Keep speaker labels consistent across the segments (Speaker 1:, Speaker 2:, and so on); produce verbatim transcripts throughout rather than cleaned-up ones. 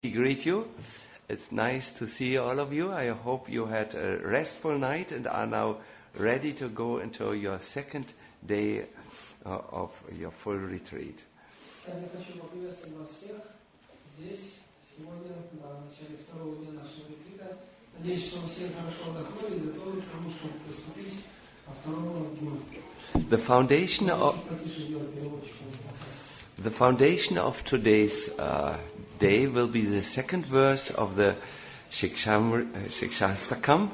Speaker 1: greet you. It's nice to see all of you. I hope you had a restful night and are now ready to go into your second day uh, of your full retreat. The foundation of the foundation of today's uh, day will be the second verse of the Shiksham, uh, Shikshastakam.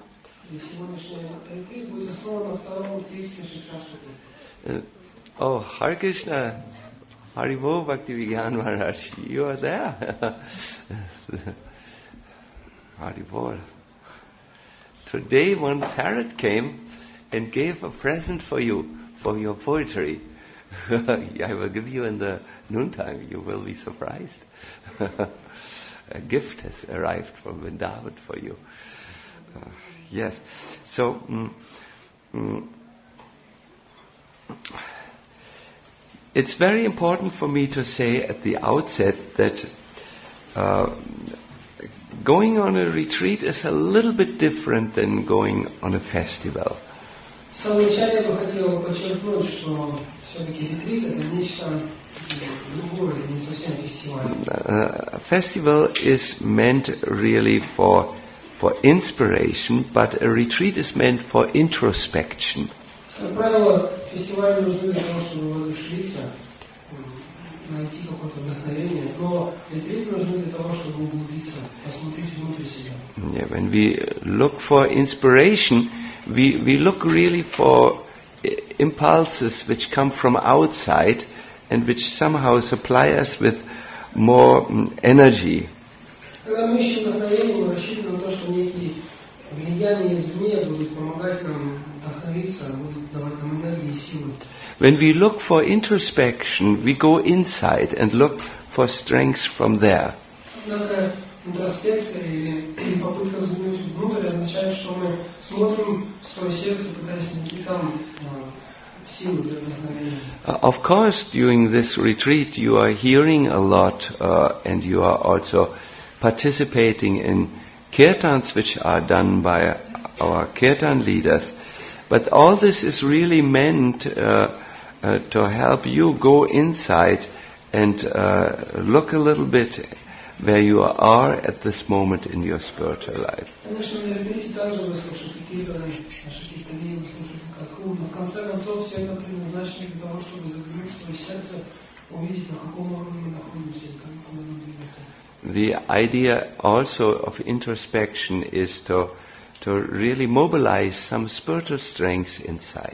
Speaker 1: Uh, oh, Hare Krishna, Haribo Bhaktivigyan Maharaj, you are there. Haribol. Today one parrot came and gave a present for you, for your poetry. I will give you in the noontime. You will be surprised. A gift has arrived from Vrindavan for you. Uh, yes. So, mm, mm, it's very important for me to say at the outset that uh, going on a retreat is a little bit different than going on a festival.
Speaker 2: Вначале я бы хотел подчеркнуть, что все-таки ретрит это нечто другое, не совсем фестиваль.
Speaker 1: A festival is meant really for for inspiration, but a retreat is meant for introspection.
Speaker 2: Как правило, фестивали нужны для того, чтобы воодушевиться, найти какое-то вдохновение, но ретрит нужны для того, чтобы углубиться, посмотреть внутрь себя.
Speaker 1: Yeah, when we look for inspiration, we we look really for impulses which come from outside and which somehow supply us with more um, energy.
Speaker 2: Когда мы ищем вдохновение, мы рассчитываем на то, что некие влияния извне будут помогать нам вдохновиться, будут давать нам энергию и силы.
Speaker 1: When we look for introspection, we go inside and look for strength from there.
Speaker 2: Однако интроспекция или попытка заглянуть внутрь означает, что мы смотрим в свое сердце, пытаясь найти там силу для вдохновения.
Speaker 1: Uh, of course, during this retreat, you are hearing a lot, uh, and you are also participating in kirtans which are done by our kirtan leaders. But all this is really meant uh, uh, to help you go inside and uh, look a little bit where you are at this moment in your spiritual life. The idea also of introspection is to to really mobilize some spiritual strength inside.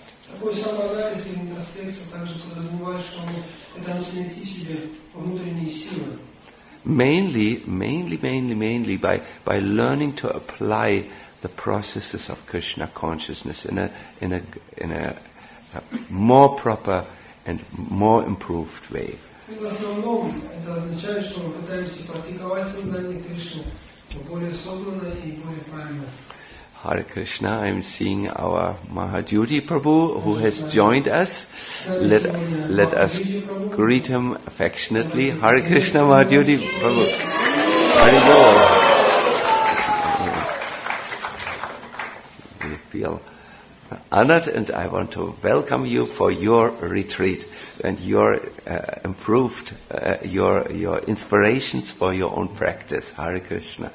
Speaker 1: Mainly, mainly, mainly, mainly by, by learning to apply the processes of Krishna consciousness in a in a in a, a more proper and more improved way.
Speaker 2: В основном это означает, что мы пытаемся практиковать сознание Кришны более осознанно и более правильно.
Speaker 1: Hare Krishna, I'm seeing our Mahajyoti Prabhu who has joined us. Let, let us greet him affectionately. Hare Krishna, Mahajyoti Prabhu. Hare Bol. We feel honored, and I want to welcome you for your retreat and your uh, improved, uh, your your inspirations for your own practice. Hare Krishna.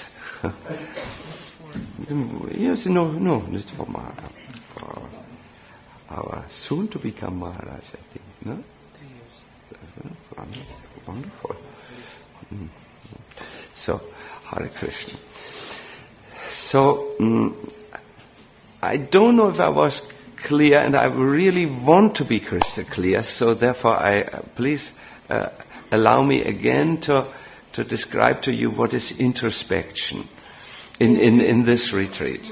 Speaker 1: Yes, no, no, it's for Maharaj, for our soon to become Maharaj, I think, no? Three years. Wonderful. Mm. So, Hare Krishna. So, um, I don't know if I was clear, and I really want to be crystal clear, so therefore I, uh, please uh, allow me again to, to describe to you what is introspection. In, in, in this retreat.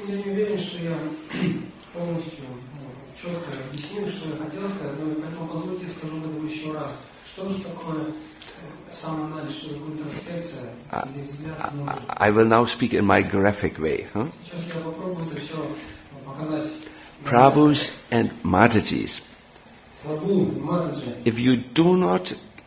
Speaker 1: I, I will now speak in my graphic way. Huh? Prabhus and Matajis. If you do not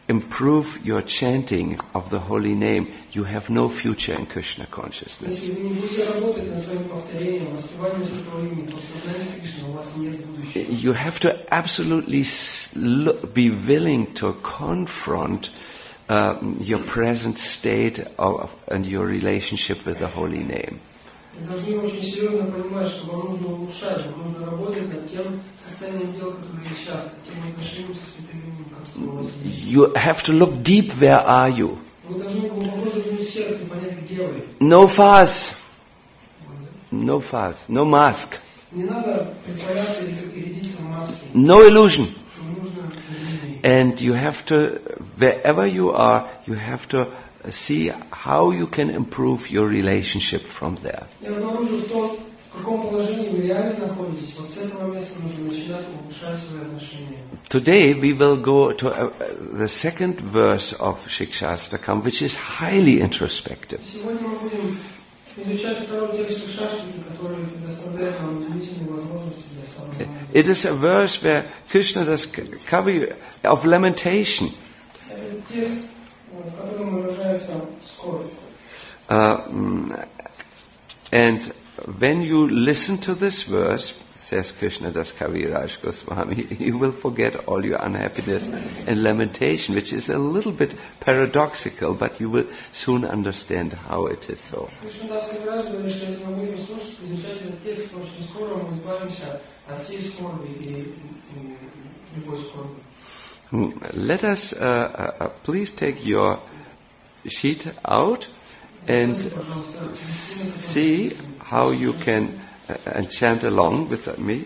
Speaker 1: improve your chanting of the holy name, you have no future in Krishna consciousness.
Speaker 2: Если вы не будете работать над своим повторением, воспеванием святого имени, прославлением Кришны, у вас нет будущего.
Speaker 1: You have to absolutely s- look, be willing to confront uh, your present state of, and your relationship with the holy name.
Speaker 2: Вы должны очень серьезно понимать, что вам нужно улучшать, вам нужно работать над тем состоянием дел, которое есть сейчас, тем отношением со святым именем, которое у вас есть.
Speaker 1: You have to look deep, where are you?
Speaker 2: Вы должны глубоко заглянуть в сердце и понять, где вы.
Speaker 1: No fuss, no fuss, no mask,
Speaker 2: Не надо притворяться или рядиться в маске.
Speaker 1: no illusion.
Speaker 2: Не нужно иллюзий.
Speaker 1: And you have to, wherever you are, you have to see how you can improve your relationship from there.
Speaker 2: Я обнаружил в том, в каком положении вы реально находитесь. Вот с этого места нужно начинать улучшать свои отношения.
Speaker 1: Today we will go to uh, the second verse of Shikshastakam, which is highly introspective.
Speaker 2: Сегодня мы будем изучать второй текст Шаштаки, который предоставляет нам удивительные возможности для самоанализа.
Speaker 1: It is a verse where Krishna does Kavi of lamentation.
Speaker 2: Это текст, в котором выражается скорбь.
Speaker 1: Uh, mm, and when you listen to this verse, says Krishna Das Kaviraj Goswami, you will forget all your unhappiness and lamentation, which is a little bit paradoxical, but you will soon understand how it is so.
Speaker 2: Кришнадас Кавирадж говорит, что если мы будем слушать, изучать этот текст, то очень скоро мы избавимся от всей скорби и, и любой скорби.
Speaker 1: Let us uh, uh, please take your sheet out and see how you can uh, and chant along with me.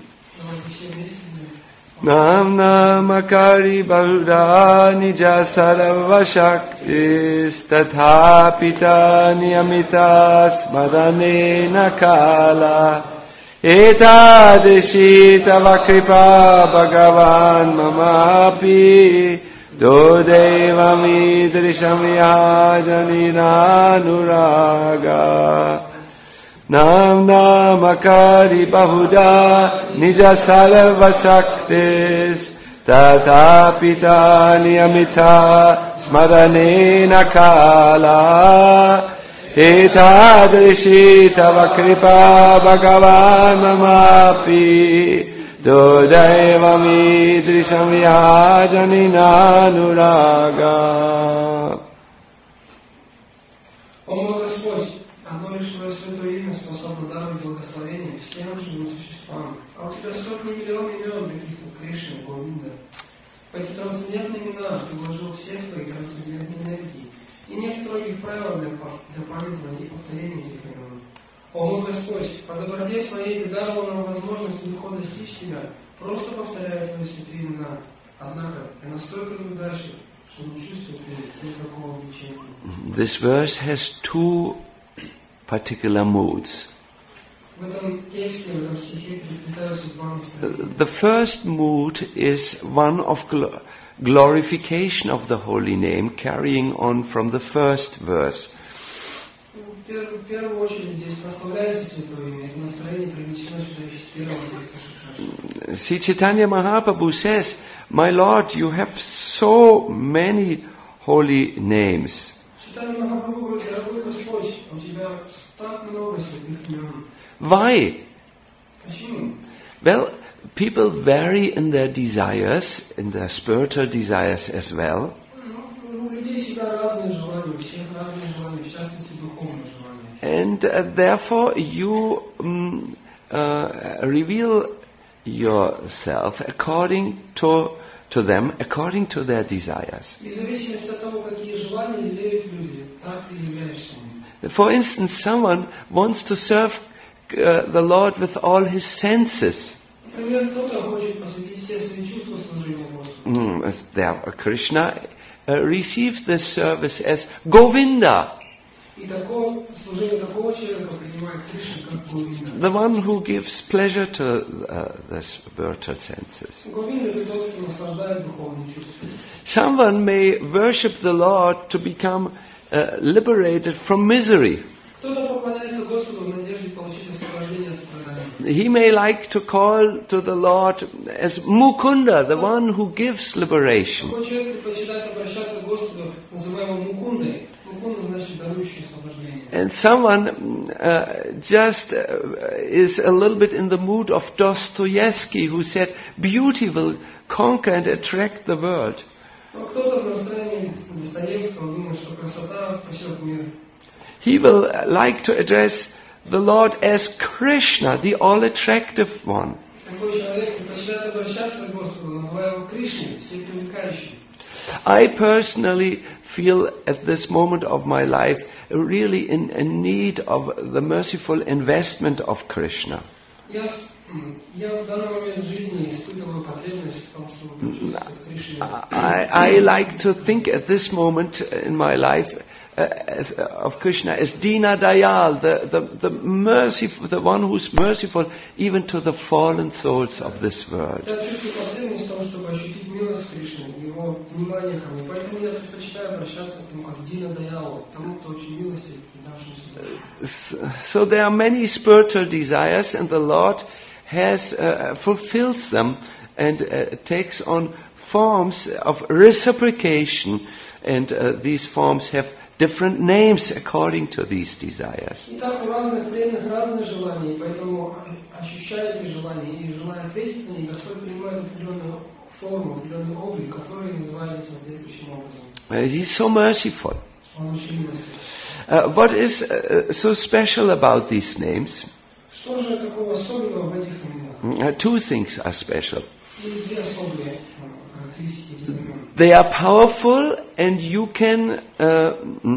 Speaker 1: Nam namakari bahuda nija sarva shaktis tathapita niyamitas madane nakala etadrishi tava kripa bhagavan mamapi dodevam idrisham yajaninanuraga. Nam namakari bahuda nija sarva shaktis tathapita niyamita smarane nakala etadrishi tava kripa bhagavan mamapi dodevam idrisham yajaninanuraga.
Speaker 2: О мой Господь, одно лишь Твое святое имя способно даровать благословение всем живым существам. А у Тебя сотни миллионов имен, таких как Кришна, Говинда. В эти трансцендентные имена Ты вложил все свои трансцендентные энергии. И нет строгих правил для, для памятования и повторения этих имен. О мой Господь, по доброте Своей Ты даровал нам возможность легко достичь Тебя, просто повторяя Твои святые имена. Однако я настолько неудачлив, что не чувствую никакого влечения.
Speaker 1: This verse has two particular moods.
Speaker 2: В этом тексте, в этом стихе переплетаются два настроения.
Speaker 1: The first mood is one of gl- glorification of the holy name, carrying on from the first verse.
Speaker 2: В первую, в первую очередь здесь прославляется Святое Имя. Это настроение привлечено сюда еще с первого текста Шикшашты.
Speaker 1: See, Chaitanya Mahaprabhu says, "My Lord, you have so many holy names."
Speaker 2: Читание Махапрабху говорит: дорогой Господь, у Тебя так много святых имен.
Speaker 1: Why?
Speaker 2: Почему?
Speaker 1: Well, people vary in their desires, in their spiritual desires as well.
Speaker 2: Ну, у людей всегда разные желания, у всех разные желания, в частности духовные желания.
Speaker 1: And uh, therefore you um, uh, reveal yourself according to, to them, according to their desires.
Speaker 2: И в зависимости от того, какие желания лелеют люди, так ты являешься им.
Speaker 1: For instance, someone wants to serve uh, the Lord with all his senses.
Speaker 2: Например, кто-то хочет посвятить все свои чувства служению Господу.
Speaker 1: Mm, there, Krishna uh, receives this service as Govinda,
Speaker 2: И такое, служение такого человека принимает Кришна как Говинда.
Speaker 1: the one who gives pleasure to uh, the spiritual senses.
Speaker 2: Говинда — это тот, кто наслаждает духовные чувства.
Speaker 1: Someone may worship the Lord to become uh, liberated from misery.
Speaker 2: Кто-то поклоняется Господу в надежде получить освобождение от страданий.
Speaker 1: He may like to call to the Lord as Mukunda, the one who gives liberation.
Speaker 2: Такой человек предпочитает обращаться значит дарующий освобождение.
Speaker 1: And someone uh, just uh, is a little bit in the mood of Dostoevsky, who said, beauty will conquer and attract the world.
Speaker 2: Но кто-то в настроении Достоевского думает, что красота спасет мир.
Speaker 1: He will like to address the Lord as Krishna, the all-attractive one.
Speaker 2: Такой человек предпочитает обращаться к Господу, называя его Кришной, всепривлекающим.
Speaker 1: I personally feel at this moment of my life really in, in need of the merciful investment of Krishna.
Speaker 2: Я, я в данный момент жизни испытываю потребность в том, чтобы почувствовать Кришну.
Speaker 1: I, I like to think at this moment in my life uh, as, uh, of Krishna as Dina Dayal, the, the, the merciful, the one who's merciful even to the fallen souls of this world.
Speaker 2: Я чувствую потребность в том, чтобы ощутить милость Кришны, его внимание ко мне. Поэтому я предпочитаю обращаться к нему как Дина Даялу, тому, кто очень милостив к нашим судьбам.
Speaker 1: So there are many spiritual desires, and the Lord has uh, fulfills them and uh, takes on forms of reciprocation, and uh, these forms have different names according to these desires.
Speaker 2: Итак, у разных преданных разные желания, поэтому ощущая эти желания и желая ответить на них, Господь принимает определенную форму, определенный облик, который называется соответствующим образом.
Speaker 1: Uh, he's so merciful.
Speaker 2: Он очень милостив.
Speaker 1: Uh, what is uh, so special about these names?
Speaker 2: Что же такого особенного в этих именах?
Speaker 1: Uh, two things are special.
Speaker 2: Есть две особые характеристики этих имен.
Speaker 1: They are powerful, and you can uh,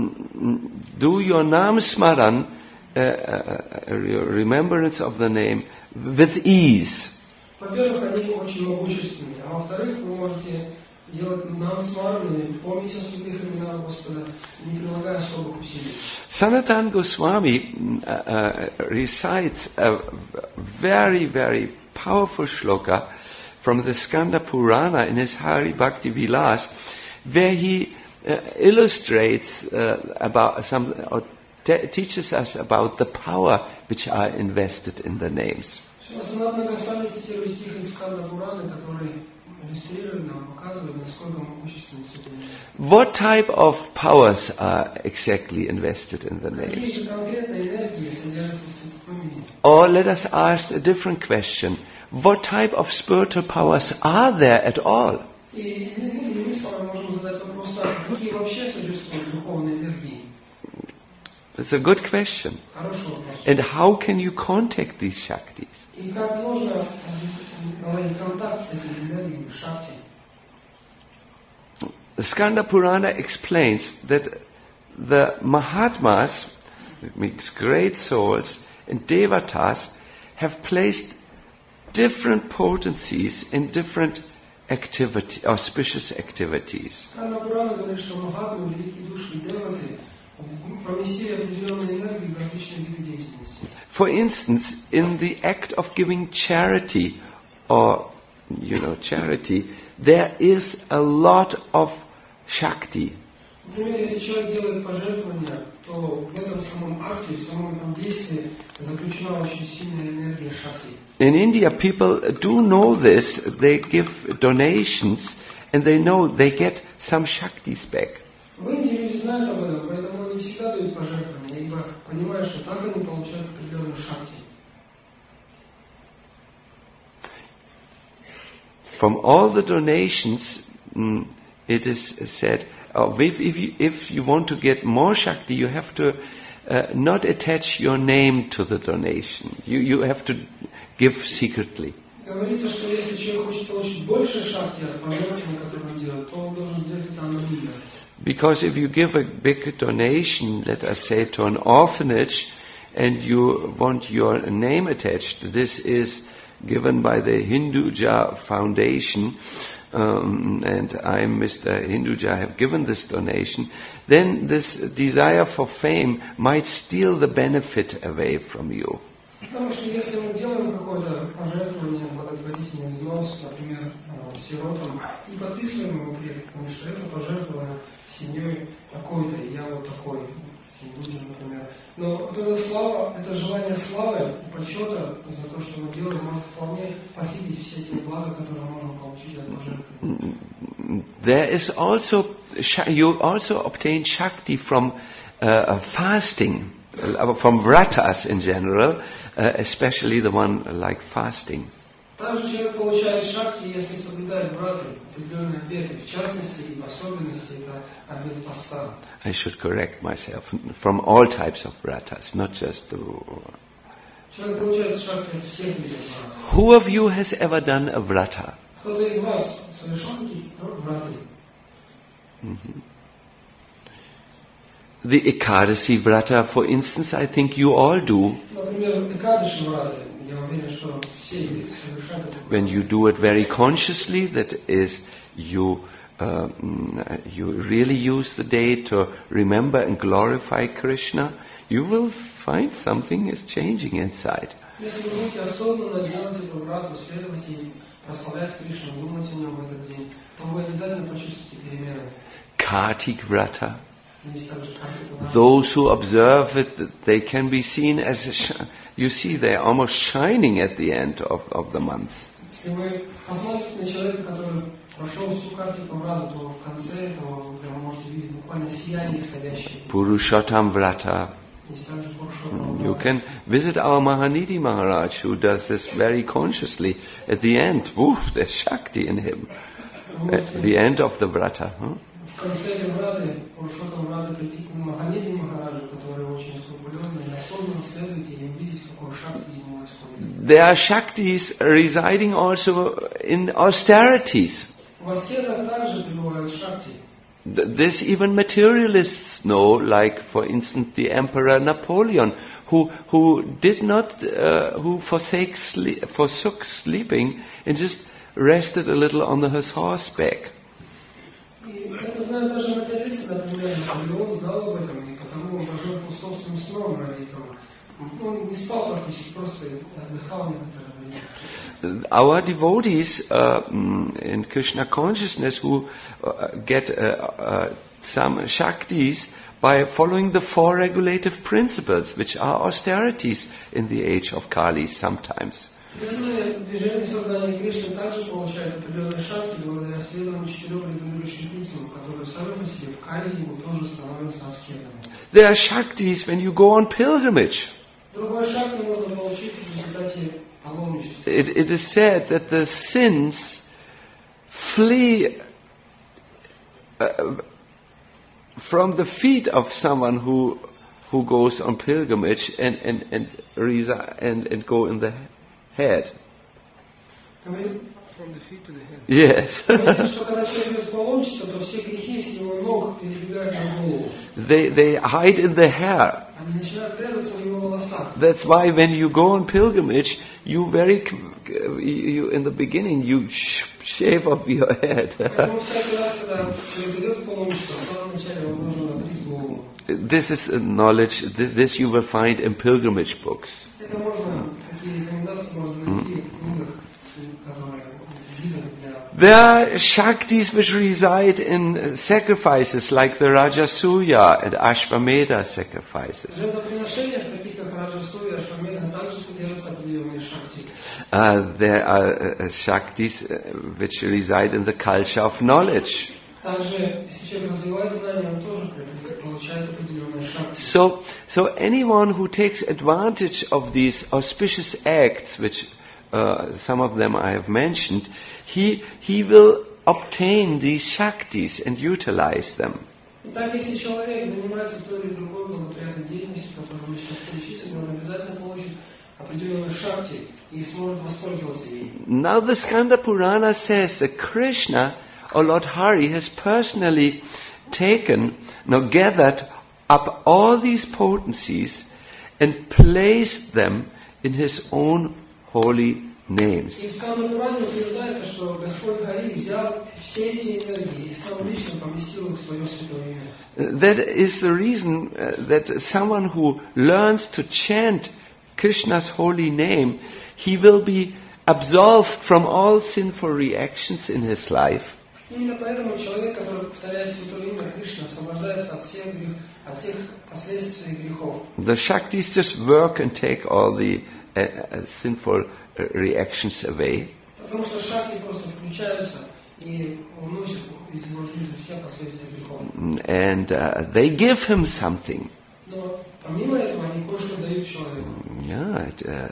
Speaker 1: do your Nam Smaran, uh, uh, remembrance of the name, with ease.
Speaker 2: Во-первых, они очень могущественны, а во-вторых, вы можете делать нам смарну или помнить о святых именах Господа, не прилагая особых усилий.
Speaker 1: Sanatana Goswami uh, uh, recites a very, very powerful shloka from the Skanda Purana in his Hari Bhakti Vilas, where he uh, illustrates uh, about some, or te- teaches us about the power which are invested in the names.
Speaker 2: Санатана Госвами цитирует стих из Сканда Пураны, который иллюстрирует нам, показывает, насколько могущественны святые имена.
Speaker 1: What type of powers are exactly invested in the
Speaker 2: Какие
Speaker 1: names?
Speaker 2: же конкретные энергии содержатся в святых именах?
Speaker 1: Or let us ask a different question. What type of spiritual powers are there at all?
Speaker 2: И мы с вами можем задать вопрос, какие вообще существуют духовные энергии?
Speaker 1: It's a good question.
Speaker 2: Хороший вопрос.
Speaker 1: And how can you contact these Shaktis?
Speaker 2: И как можно наладить контакт с этими энергиями, шакти?
Speaker 1: The Skanda Purana explains that the Mahatmas, it means great souls, and Devatas have placed different potencies in different activity, auspicious activities.
Speaker 2: Сканда Пурана говорит, что Махатмы, великие души Деваты, поместили определенные энергии в различные виды деятельности.
Speaker 1: For instance, in the act of giving charity, or, you know, charity, there is a lot of Shakti.
Speaker 2: Например, если человек делает пожертвования, то в этом самом акте, в самом этом действии заключена очень сильная энергия шакти.
Speaker 1: In India, people do know this. They give donations, and they know they get some Shaktis back.
Speaker 2: В Индии люди знают об этом, поэтому они всегда дают пожертвования, ибо понимают, что так они получают определенную шакти.
Speaker 1: From all the donations, mm, it is said, uh, if, if, you, if you want to get more Shakti, you have to uh, not attach your name to the donation. You, you have to give secretly.
Speaker 2: Говорится, что если человек хочет получить больше шакти от пожертвования, которые он делает, то он должен сделать это анонимно.
Speaker 1: Because if you give a big donation, let us say to an orphanage, and you want your name attached, this is given by the Hinduja Foundation, um, and I, Mister Hinduja, have given this donation, then this desire for fame might steal the benefit away from you.
Speaker 2: Потому что если мы делаем какое-то пожертвование, благотворительный взнос, например, сиротам, и подписываем его при этом, что это пожертвование семьей такой-то, и я вот такой, Хиндуджи, например, Но вот эта слава, это желание славы и почета за то, что мы делаем, может вполне похитить все эти блага, которые мы можем получить от божественного.
Speaker 1: There is also, you also obtain Shakti from uh, fasting, uh, from vratas in general, uh, especially the one like fasting.
Speaker 2: Также человек получает шакти, если соблюдает враты, определенные обеты, в частности и в особенности это обет поста.
Speaker 1: I should correct myself, from all types of vratas, not just the...
Speaker 2: Человек получает шакти от всех видов врат.
Speaker 1: Who of you has ever done a vrata?
Speaker 2: Кто-то из вас совершал какие-то враты?
Speaker 1: Mm-hmm. The Ekadasi vrata, for instance, I think you all do.
Speaker 2: Например, Экадаши враты. Я уверен, что все совершают это.
Speaker 1: When you do it very consciously, that is, you uh, you really use the day to remember and glorify Krishna, you will find something is changing inside.
Speaker 2: Если вы будете осознанно делать эту врату, следовать ей, прославлять Кришну, думать о нем в этот день, то вы обязательно почувствуете перемены.
Speaker 1: Kartik vrata.
Speaker 2: Есть также Картика врата.
Speaker 1: Those who observe it, they can be seen as a sh- you see, they are almost shining at the end of, of the month.
Speaker 2: Если вы посмотрите на человека, который прошел всю Картику врату, то в конце этого вы прямо можете видеть буквально сияние исходящее.
Speaker 1: Purushottam vrata.
Speaker 2: Есть также Пурушоттам
Speaker 1: You
Speaker 2: врата.
Speaker 1: can visit our Mahanidhi Maharaj, who does this very consciously. At the end, woof, there's Shakti in him. At the end of the vrata. Huh?
Speaker 2: В конце этой враты, Пурушоттам враты, прийти к Маханидхи Махараджу, который очень скрупулезный, и осознанно следуете и увидеть, какой шакти из него исходит.
Speaker 1: There are Shaktis residing also in austerities.
Speaker 2: В аскетах также пребывают шакти.
Speaker 1: Th- This even materialists know, like for instance the Emperor Napoleon, who who did not, uh, who forsake sleep, forsook sleeping and just rested a little on the, his horseback.
Speaker 2: И это знают даже материалисты, например, Наполеон знал об этом, и потому он пожертвовал собственным сном ради этого. Он не спал практически, просто отдыхал некоторое время.
Speaker 1: Our devotees uh, mm, in Krishna consciousness who uh, get uh, uh, some Shaktis by following the four regulative principles, which are austerities in the age of Kali sometimes.
Speaker 2: Преданные движения сознания Кришны также получают определенные шакти благодаря следованию четырем регулирующим принципам, которые сами по себе в Кали ему тоже становятся аскетами.
Speaker 1: There are Shaktis when you go on pilgrimage.
Speaker 2: Другой шакти можно получить в результате паломничества.
Speaker 1: It, it is said that the sins flee uh, from the feet of someone who who goes on pilgrimage and and and, resi- and, and go in the head.
Speaker 2: From the feet to the head.
Speaker 1: Yes.
Speaker 2: Говорится, что когда человек идет в паломничество, то все грехи с его ног перебегают на голову.
Speaker 1: they they hide in the hair.
Speaker 2: Они начинают прятаться в его волосах.
Speaker 1: That's why when you go on pilgrimage, you very you, you in the beginning you sh- shave off your head.
Speaker 2: Поэтому всякий раз, когда человек идет в паломничество, в самом начале он должен обрить голову.
Speaker 1: This is a knowledge. This, this you will find in pilgrimage books.
Speaker 2: Это можно, такие рекомендации можно найти в книгах, которые видны для...
Speaker 1: There are Shaktis which reside in sacrifices like the Rajasuya and Ashvamedha sacrifices.
Speaker 2: В жертвоприношениях, таких как Раджасуя и Ашвамедха, также содержатся определенные шакти.
Speaker 1: Uh, there are uh, Shaktis uh, which reside in the culture of knowledge.
Speaker 2: Также, если человек развивает знания, он тоже получает определенные шакти.
Speaker 1: So, so anyone who takes advantage of these auspicious acts, which uh, some of them I have mentioned, he he will obtain these Shaktis and utilize them.
Speaker 2: Итак, если человек занимается той или другой благоприятной деятельностью, которую мы сейчас перечислили, он обязательно получит определенную шакти и сможет воспользоваться ей.
Speaker 1: Now the Skanda Purana says that Krishna, or Lord Hari, has personally taken, now gathered up all these potencies and placed them in His own holy names.
Speaker 2: И в Сканда Пуране утверждается, что Господь Хари взял все эти энергии и сам лично поместил их в свое святое имя.
Speaker 1: That is the reason uh, that someone who learns to chant Krishna's holy name, he will be absolved from all sinful reactions in his life.
Speaker 2: Именно поэтому человек, который повторяет святое имя Кришны, освобождается от всех от всех последствий своих грехов.
Speaker 1: The Shaktis just work and take all the uh, uh, sinful uh, reactions away.
Speaker 2: Потому что шакти просто включаются и уносят из его жизни все последствия грехов.
Speaker 1: And uh, they give him something.
Speaker 2: Но помимо этого они кое-что дают человеку.
Speaker 1: Yeah, it, uh,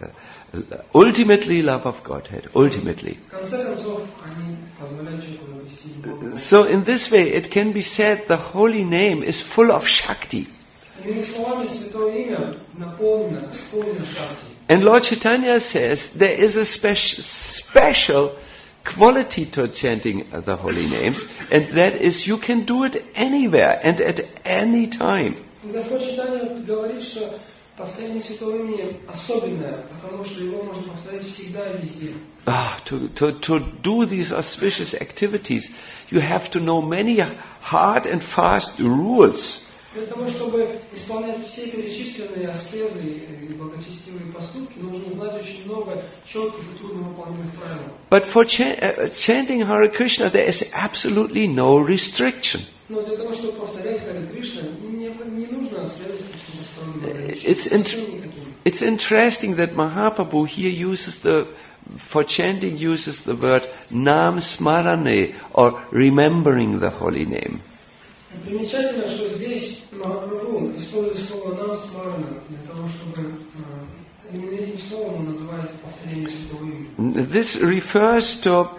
Speaker 1: uh, ultimately love of Godhead, ultimately.
Speaker 2: В конце концов, они позволяют человеку довести Бога.
Speaker 1: So in this way it can be said the holy name is full of Shakti.
Speaker 2: Иными словами, святое имя наполнено, исполнено шакти.
Speaker 1: And Lord Chaitanya says there is a speci- special quality to chanting the holy names, and that is you can do it anywhere and at any time.
Speaker 2: Господь Чайтанья говорит, что повторение святого имени особенное, потому что его можно повторять всегда и везде.
Speaker 1: Ah, to, to, to do these auspicious activities, you have to know many hard and fast rules.
Speaker 2: Для того, чтобы исполнять все перечисленные аскезы и благочестивые поступки, нужно знать очень много четких и трудно выполнимых правил.
Speaker 1: But for ch- uh, chanting Hare Krishna, there is absolutely no restriction.
Speaker 2: Но для того, чтобы повторять Харе Кришна, не, не нужно следовать каким-то строгим
Speaker 1: It's,
Speaker 2: ограничениям.
Speaker 1: int- it's interesting that Mahaprabhu here uses the, for chanting uses the word Nam Smarane, or remembering the holy name.
Speaker 2: Примечательно, что здесь Махапрабху использует слово «нам смарана» для того, чтобы именно этим словом он называет повторение святого имени.
Speaker 1: This refers to,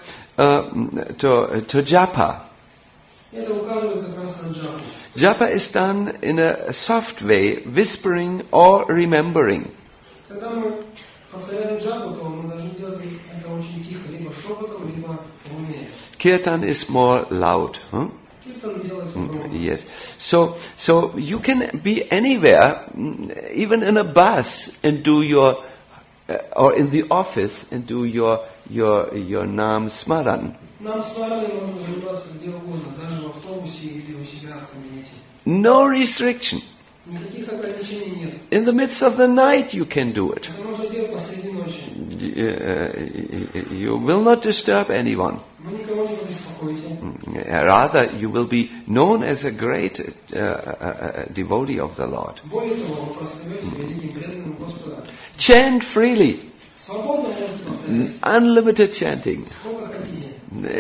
Speaker 1: uh, to, to japa.
Speaker 2: Это указывает как раз на джапу.
Speaker 1: Japa is done in a soft way, whispering or remembering.
Speaker 2: Когда мы повторяем джапу, то мы должны делать это очень тихо, либо шепотом, либо в уме.
Speaker 1: Kirtan is more loud. Huh?
Speaker 2: Киртан делается громко.
Speaker 1: Yes. So, so you can be anywhere, even in a bus, and do your, uh, or in the office, and do your your your Nam Smaran.
Speaker 2: Нам с вами можно заниматься где угодно, даже в автобусе или у себя в кабинете.
Speaker 1: No restriction.
Speaker 2: Никаких ограничений нет.
Speaker 1: In the midst of the night, you can do it.
Speaker 2: Это можно делать посреди ночи.
Speaker 1: Uh, you will not disturb anyone.
Speaker 2: Вы никого не побеспокоите.
Speaker 1: Rather, you will be known as a great uh, uh, devotee of the Lord.
Speaker 2: Более того, вы прославите великим преданным Господа.
Speaker 1: Chant freely.
Speaker 2: Свободно можете повторять.
Speaker 1: Unlimited chanting.
Speaker 2: Сколько хотите.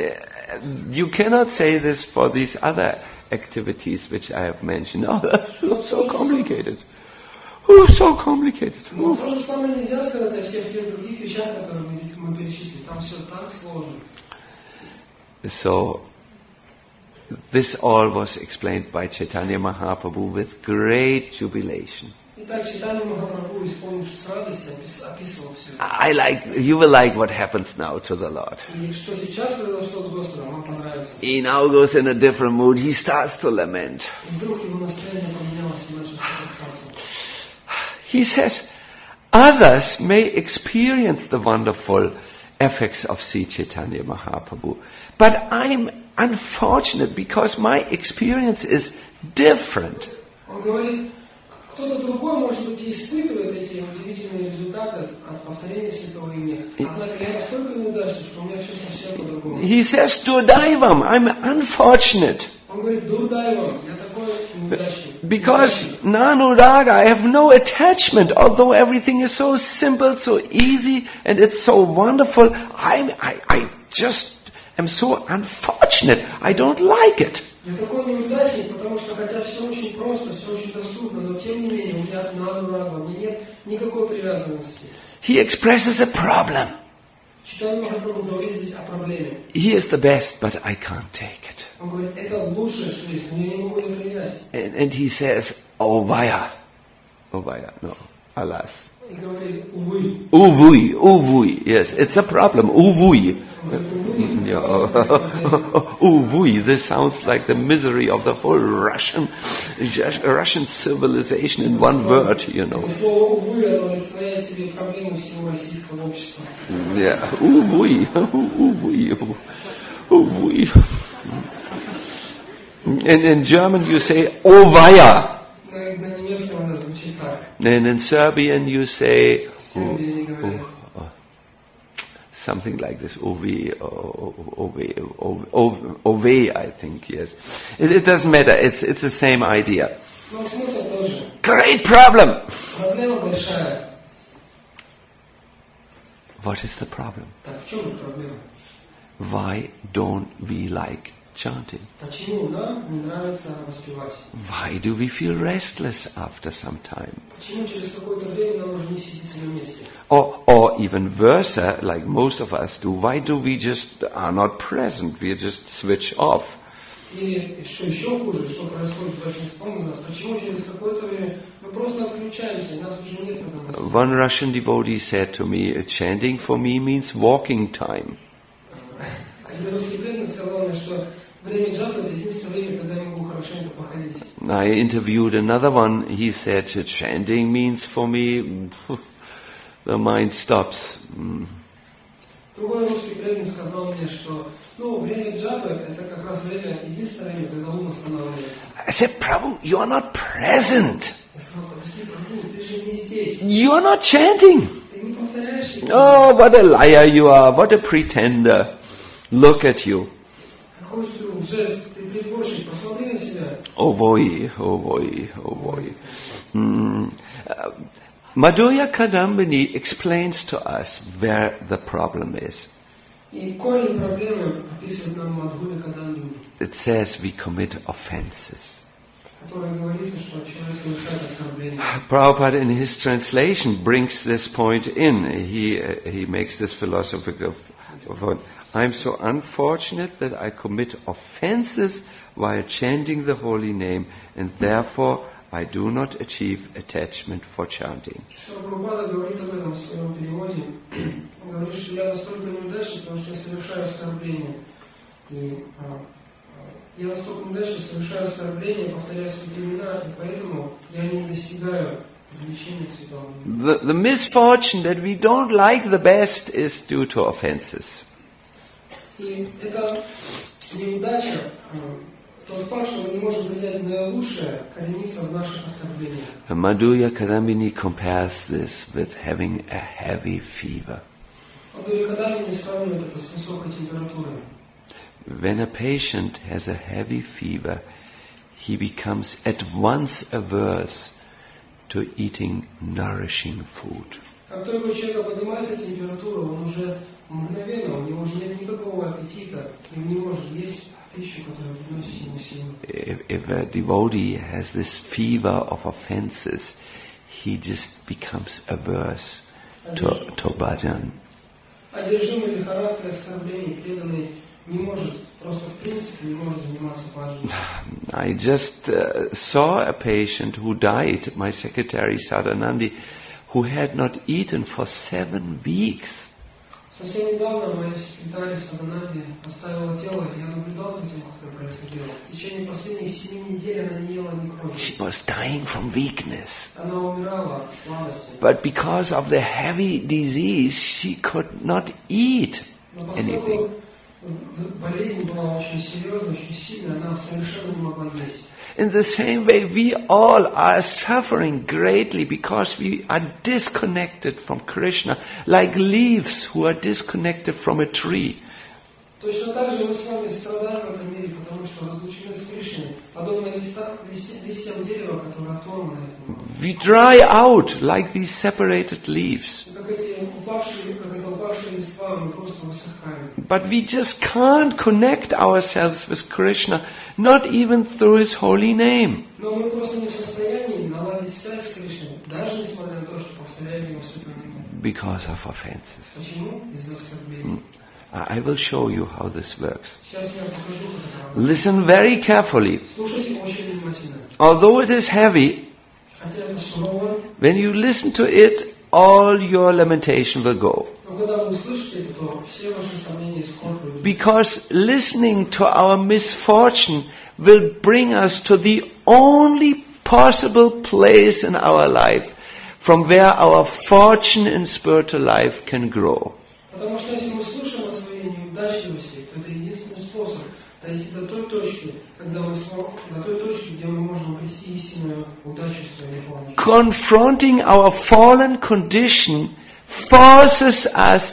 Speaker 1: You cannot say this for these other activities which I have mentioned. Oh, that's so, so complicated. Oh, so complicated.
Speaker 2: Но то же самое нельзя сказать о всех тех других вещах, которые мы перечислили. Там все так сложно.
Speaker 1: So, this all was explained by Chaitanya Mahaprabhu with great jubilation.
Speaker 2: Итак, Чайтанья Махапрабху, исполнившись радости, описывал все это.
Speaker 1: I like, you will like what happens now to the Lord.
Speaker 2: И что сейчас произошло с Господом, вам понравится.
Speaker 1: He now goes in a different mood. He starts to lament.
Speaker 2: И вдруг его настроение поменялось, и начал сопротивляться.
Speaker 1: He says, others may experience the wonderful effects of Sri Chaitanya Mahaprabhu, but I'm unfortunate because my experience is different.
Speaker 2: Он говорит, кто-то другой, может быть, и испытывает эти удивительные результаты от повторения святого имени. Однако я настолько неудачный, что у меня все совсем по-другому.
Speaker 1: He says, Durdaivam, I'm unfortunate.
Speaker 2: Он говорит, Дурдайвам, я такой неудачник.
Speaker 1: Because Nanuraga, I have no attachment, although everything is so simple, so easy, and it's so wonderful. I'm, I, I just am so unfortunate. I don't like it.
Speaker 2: Я такой неудачник, потому что хотя все очень просто, все очень доступно, но тем не менее у меня Нанурага, у меня нет никакой привязанности.
Speaker 1: He expresses a problem.
Speaker 2: Чайтанья Махапрабху говорит здесь о проблеме.
Speaker 1: He is the best, but I can't take it.
Speaker 2: Он говорит, это лучшее, что есть, но я не могу это принять.
Speaker 1: And, and he says, oh vaya. Oh vaya, no, alas.
Speaker 2: И говорит, увы.
Speaker 1: Uvui, uvui, yes, it's a problem, uvui. Yeah. Uvui, this sounds like the misery of the whole Russian, Russian civilization in one word, you know. Yeah, uvui, uvui, uvui. And in German you say, oh vaya. And in Serbian you say, oh, oh, oh. something like this. Ove, Ove, Ove, Ove, I think, yes. It, it doesn't matter. It's it's the same idea. Great problem. What is the problem? Why don't we like chanting? Why do we feel restless after some time? Or, or even worse, like most of us do, why do we just are not present? We just switch off.
Speaker 2: И что еще хуже, что происходит с большинством из нас, почему через какое-то время мы просто отключаемся, нас уже нет в этом месте.
Speaker 1: One Russian devotee said to me, chanting for me means walking time.
Speaker 2: Один русский преданный сказал мне, что время джапы — это единственное время, когда я могу хорошенько походить.
Speaker 1: I interviewed another one. He said, chanting means for me, the mind stops. Mm.
Speaker 2: Другой русский преданный сказал мне, что ну, время джапы — это как раз время, единственное время, когда ум останавливается.
Speaker 1: I said, Prabhu, you are not present.
Speaker 2: Я сказал, подожди, Прабху, ты же не здесь.
Speaker 1: You are not chanting.
Speaker 2: Ты не повторяешь.
Speaker 1: Oh, what a liar you are, what a pretender. Look at you.
Speaker 2: Какой же ты лжец, ты притворщик, посмотри на себя.
Speaker 1: Oh boy, oh boy, oh boy. Mm. Uh, Madhurya Kadambini explains to us where the problem is.
Speaker 2: И корень проблемы описывает нам Мадхурья Кадамбини.
Speaker 1: It says we commit offenses.
Speaker 2: Которое говорится, что человек совершает оскорбление.
Speaker 1: Prabhupada in his translation brings this point in. He uh, he makes this philosophical point. I'm so unfortunate that I commit offenses while chanting the holy name, and therefore I do not achieve attachment for chanting.
Speaker 2: Прабхупада говорит об этом в своем переводе. Он говорит, что я настолько неудачный, потому что я совершаю оскорбление. И а, я настолько неудачный, совершаю оскорбление, повторяю свои имена, и поэтому я не достигаю увеличения святого.
Speaker 1: The, the misfortune that we don't like the best is due to offenses.
Speaker 2: И эта неудача, тот факт, что мы не можем принять наилучшее, коренится в наших оскорблениях.
Speaker 1: Madhurya Kadambini compares this with having a heavy fever.
Speaker 2: Мадхурья Кадамбини сравнивает это с высокой температурой.
Speaker 1: When a patient has a heavy fever, he becomes at once averse to eating nourishing food.
Speaker 2: Как только у человека поднимается температура, он уже мгновенно, у него уже нет никакого аппетита, и он не может есть пищу, которая приносит ему силу.
Speaker 1: If, if a devotee has this fever of offenses, he just becomes averse to, to bhajan.
Speaker 2: Одержимый лихорадкой оскорблений, преданный не может, просто в принципе не может заниматься баджаной.
Speaker 1: I just uh, saw a patient who died, my secretary Sadanandi, who had not eaten for seven weeks.
Speaker 2: Совсем недавно моя секретарь Садананди оставила тело, и я наблюдал за тем, как это происходило. В течение последних семи недель она не ела ни крови.
Speaker 1: She was dying from weakness.
Speaker 2: Она умирала от слабости.
Speaker 1: But because of the heavy disease, she could not eat anything.
Speaker 2: Болезнь была очень серьезная, очень сильная, она совершенно не могла есть.
Speaker 1: In the same way, we all are suffering greatly because we are disconnected from Krishna, like leaves who are disconnected from a tree.
Speaker 2: Точно так же мы с вами страдаем в этом мире, потому что разлучены с Кришной, подобно листьям дерева, которые оторваны.
Speaker 1: We dry out like these separated leaves.
Speaker 2: Как эти упавшие, как это упавшие листва, мы просто высыхаем.
Speaker 1: But we just can't connect ourselves with Krishna, not even through His holy name.
Speaker 2: Но мы просто не в состоянии наладить связь с Кришной, даже несмотря на то, что повторяем Его святое имя.
Speaker 1: Because of offenses.
Speaker 2: Почему? Из-за оскорблений.
Speaker 1: I will show you how this works.
Speaker 2: Сейчас я покажу, как это работает.
Speaker 1: Listen very carefully.
Speaker 2: Слушайте очень внимательно.
Speaker 1: Although it is heavy,
Speaker 2: Хотя это сурово,
Speaker 1: when you listen to it, all your lamentation will go.
Speaker 2: но когда вы услышите это, то все ваши сомнения исход.
Speaker 1: Because listening to our misfortune will bring us to the only possible place in our life from where our fortune in spiritual life can grow.
Speaker 2: Потому что если мы слушаем о своей неудачливости, то это единственный способ дойти до той точки, когда мы сможем, до той точки, где мы можем обрести истинную удачу в своей помощи.
Speaker 1: Confronting our fallen condition forces us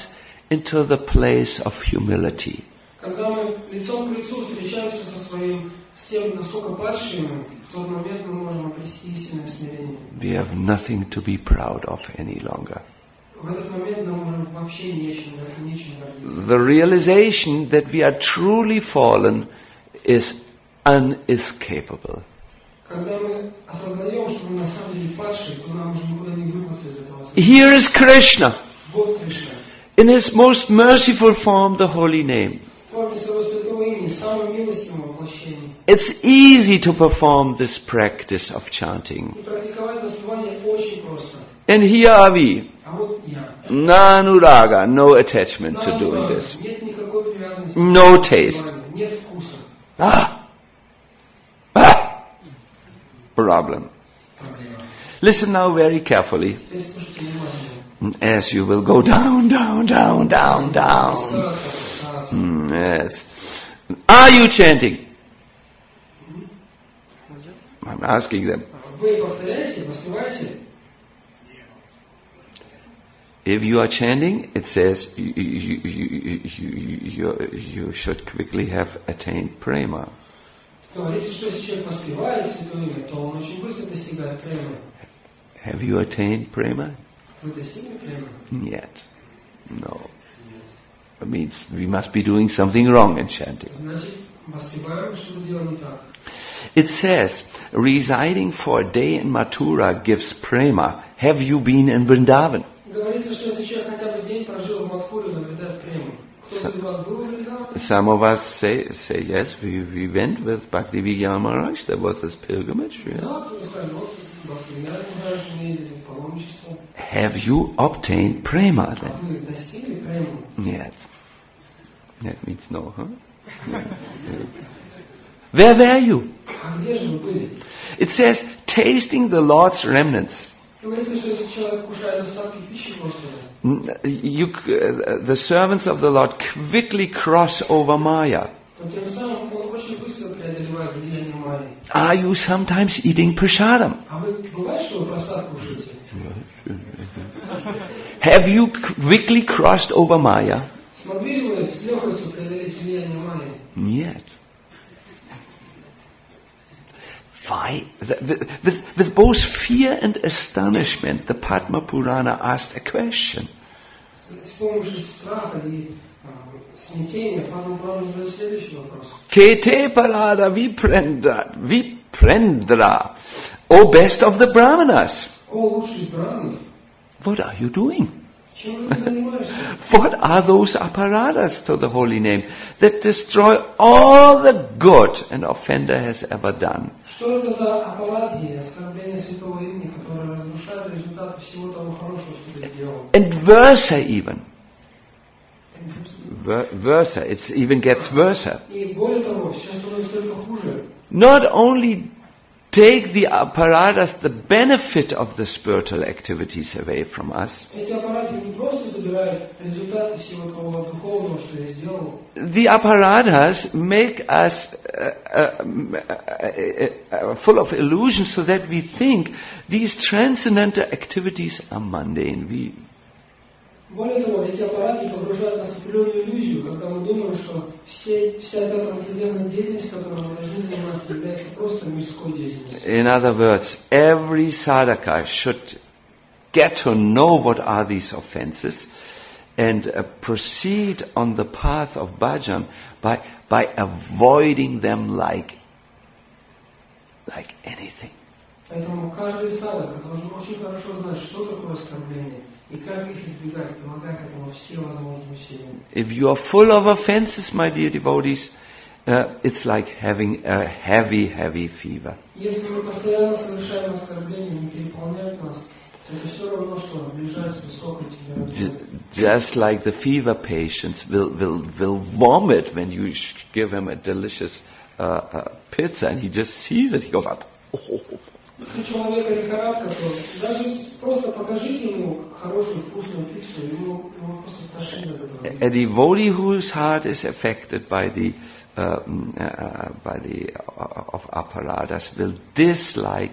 Speaker 1: into the place of humility.
Speaker 2: Когда мы лицом к лицу встречаемся со своим, с тем, насколько падшими, в тот момент мы можем обрести истинное смирение.
Speaker 1: We have nothing to be proud of any longer.
Speaker 2: В этот момент нам уже вообще нечем, нечем гордиться.
Speaker 1: The realization that we are truly fallen is unescapable.
Speaker 2: Когда мы осознаем, что мы на самом деле падшие, то нам уже никуда не вырваться из этого.
Speaker 1: Here is Krishna.
Speaker 2: Вот Кришна.
Speaker 1: In his most merciful form, the holy name.
Speaker 2: В форме своего святого имени, самого милостивого воплощения.
Speaker 1: It's easy to perform this practice of chanting.
Speaker 2: И практиковать воспевание очень просто.
Speaker 1: And here are we.
Speaker 2: А вот я.
Speaker 1: Nanuraga, no attachment to doing this.
Speaker 2: Нет никакой привязанности.
Speaker 1: No taste.
Speaker 2: Нет вкуса.
Speaker 1: Ah! Ah! Problem.
Speaker 2: Проблема.
Speaker 1: Listen now very carefully,
Speaker 2: Теперь слушайте внимательно.
Speaker 1: as you will go down, down, down, down, down.
Speaker 2: Стараться, стараться.
Speaker 1: Mm, yes. Are you chanting? I'm asking them.
Speaker 2: Вы повторяете, воспеваете?
Speaker 1: If you are chanting, it says you, you, you, you, you, you should quickly have attained prema.
Speaker 2: Говорится, что если человек воспевает святое имя, то он очень быстро достигает према.
Speaker 1: Have you attained prema?
Speaker 2: Вы достигли према?
Speaker 1: Yet. No. It means we must be doing something wrong in chanting.
Speaker 2: Значит, воспеваем, что-то делаем не так.
Speaker 1: It says, residing for a day in Mathura gives prema. Have you been in Vrindavan?
Speaker 2: Говорится, что если человек хотя бы день прожил в Мадхуре, он обретает прему. Кто-то из вас был в Вриндаване?
Speaker 1: Some of us say, say yes, we, we went with Bhakti Vigyan Maharaj. There was this pilgrimage. Yeah.
Speaker 2: Да, кто-то скажет, вот, Бхактивинода Махарадж, мы ездили в паломничество.
Speaker 1: Have you obtained prema
Speaker 2: А
Speaker 1: then?
Speaker 2: вы достигли прему?
Speaker 1: Yet. That means no, huh? Where were you?
Speaker 2: А где же вы были?
Speaker 1: It says, tasting the Lord's remnants.
Speaker 2: Говорится, что если человек кушает остатки пищи Господа,
Speaker 1: You, uh, the servants of the Lord quickly cross over Maya.
Speaker 2: то тем самым он очень быстро преодолевает влияние Майи.
Speaker 1: Are you sometimes eating prasadam?
Speaker 2: А вы бывает, что вы просад кушаете?
Speaker 1: Have you quickly crossed over Maya?
Speaker 2: Смогли ли вы с легкостью преодолеть влияние Майи?
Speaker 1: Yet. Why? With, with, with both fear and astonishment, the Padma Purana asked a question.
Speaker 2: С помощью страха и а, смятения Падма Пурана задает следующий вопрос.
Speaker 1: Kete parada viprendra, viprendra, O best of the Brahmanas.
Speaker 2: О, лучший из браманов,
Speaker 1: What are you doing?
Speaker 2: чем же ты занимаешься?
Speaker 1: What are those aparadas to the holy name that destroy all the good an offender has ever done?
Speaker 2: Что это за аппараты и оскорбления святого имени, которые разрушают результаты всего того хорошего, что ты сделал?
Speaker 1: And versa even. Ver- versa, it even gets versa.
Speaker 2: И более того, все становится только хуже.
Speaker 1: Not only take the apparatus, the benefit of the spiritual activities away from us,
Speaker 2: Эти аппараты не просто забирают результаты всего того духовного, что я сделал.
Speaker 1: the apparatus make us uh, uh, uh, uh, full of illusions so that we think these transcendental activities are mundane. We,
Speaker 2: Более того, эти аппараты погружают нас в определенную иллюзию, когда мы думаем, что все, вся эта трансцендентная деятельность, которой мы должны заниматься, является просто мирской деятельностью.
Speaker 1: in other words, every sadhaka should get to know what are these offenses and uh, proceed on the path of bhajan by by avoiding them like like anything.
Speaker 2: Поэтому каждый садхак должен очень хорошо знать, что такое оскорбление и как их избегать, прилагая к этому все возможные усилия.
Speaker 1: If you are full of offenses, my dear devotees, uh, it's like having a heavy, heavy fever.
Speaker 2: Если мы постоянно совершаем оскорбления, не переполняют нас, то это все равно, что лежать с высокой температурой.
Speaker 1: Just like the fever patients will will will vomit when you sh- give him a delicious uh, uh, pizza, and he just sees it, he goes out. Oh.
Speaker 2: Если у человека лихорадка, то даже просто покажите ему хорошую, вкусную пиццу, ему, ему просто стошнит от этого.
Speaker 1: A devotee whose heart is affected by the uh, uh, by the uh, of apparatus will dislike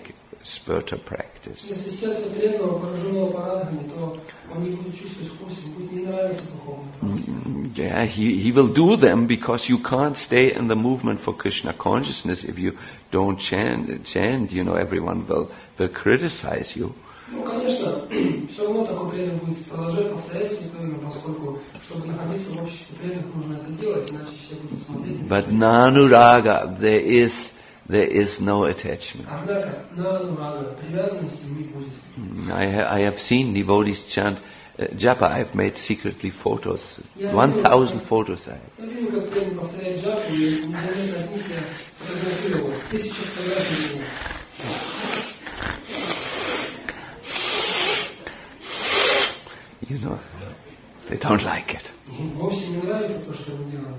Speaker 1: spiritual practice.
Speaker 2: Если сердце преданного поражено парадхами, то он не будет чувствовать вкус, ему будет не нравиться духовная практика.
Speaker 1: Yeah, he, he will do them because you can't stay in the movement for Krishna consciousness if you don't chant, chant, you know, everyone will, will criticize you.
Speaker 2: Ну, конечно, все равно такой преданный будет продолжать повторять святое имя, поскольку, чтобы находиться в обществе преданных, нужно это делать, иначе все будут смотреть.
Speaker 1: But nanuraga, there is, there is no attachment.
Speaker 2: Однако, на анурага привязанности не будет.
Speaker 1: I, ha- I have seen devotees chant uh, japa. I've made secretly photos. One thousand photos I have.
Speaker 2: Я видел, как преданный повторяет джапу, и незаметно от них я фотографировал. Тысячи фотографий было.
Speaker 1: You know, they don't like it.
Speaker 2: Им вовсе не нравится то, что мы делаем.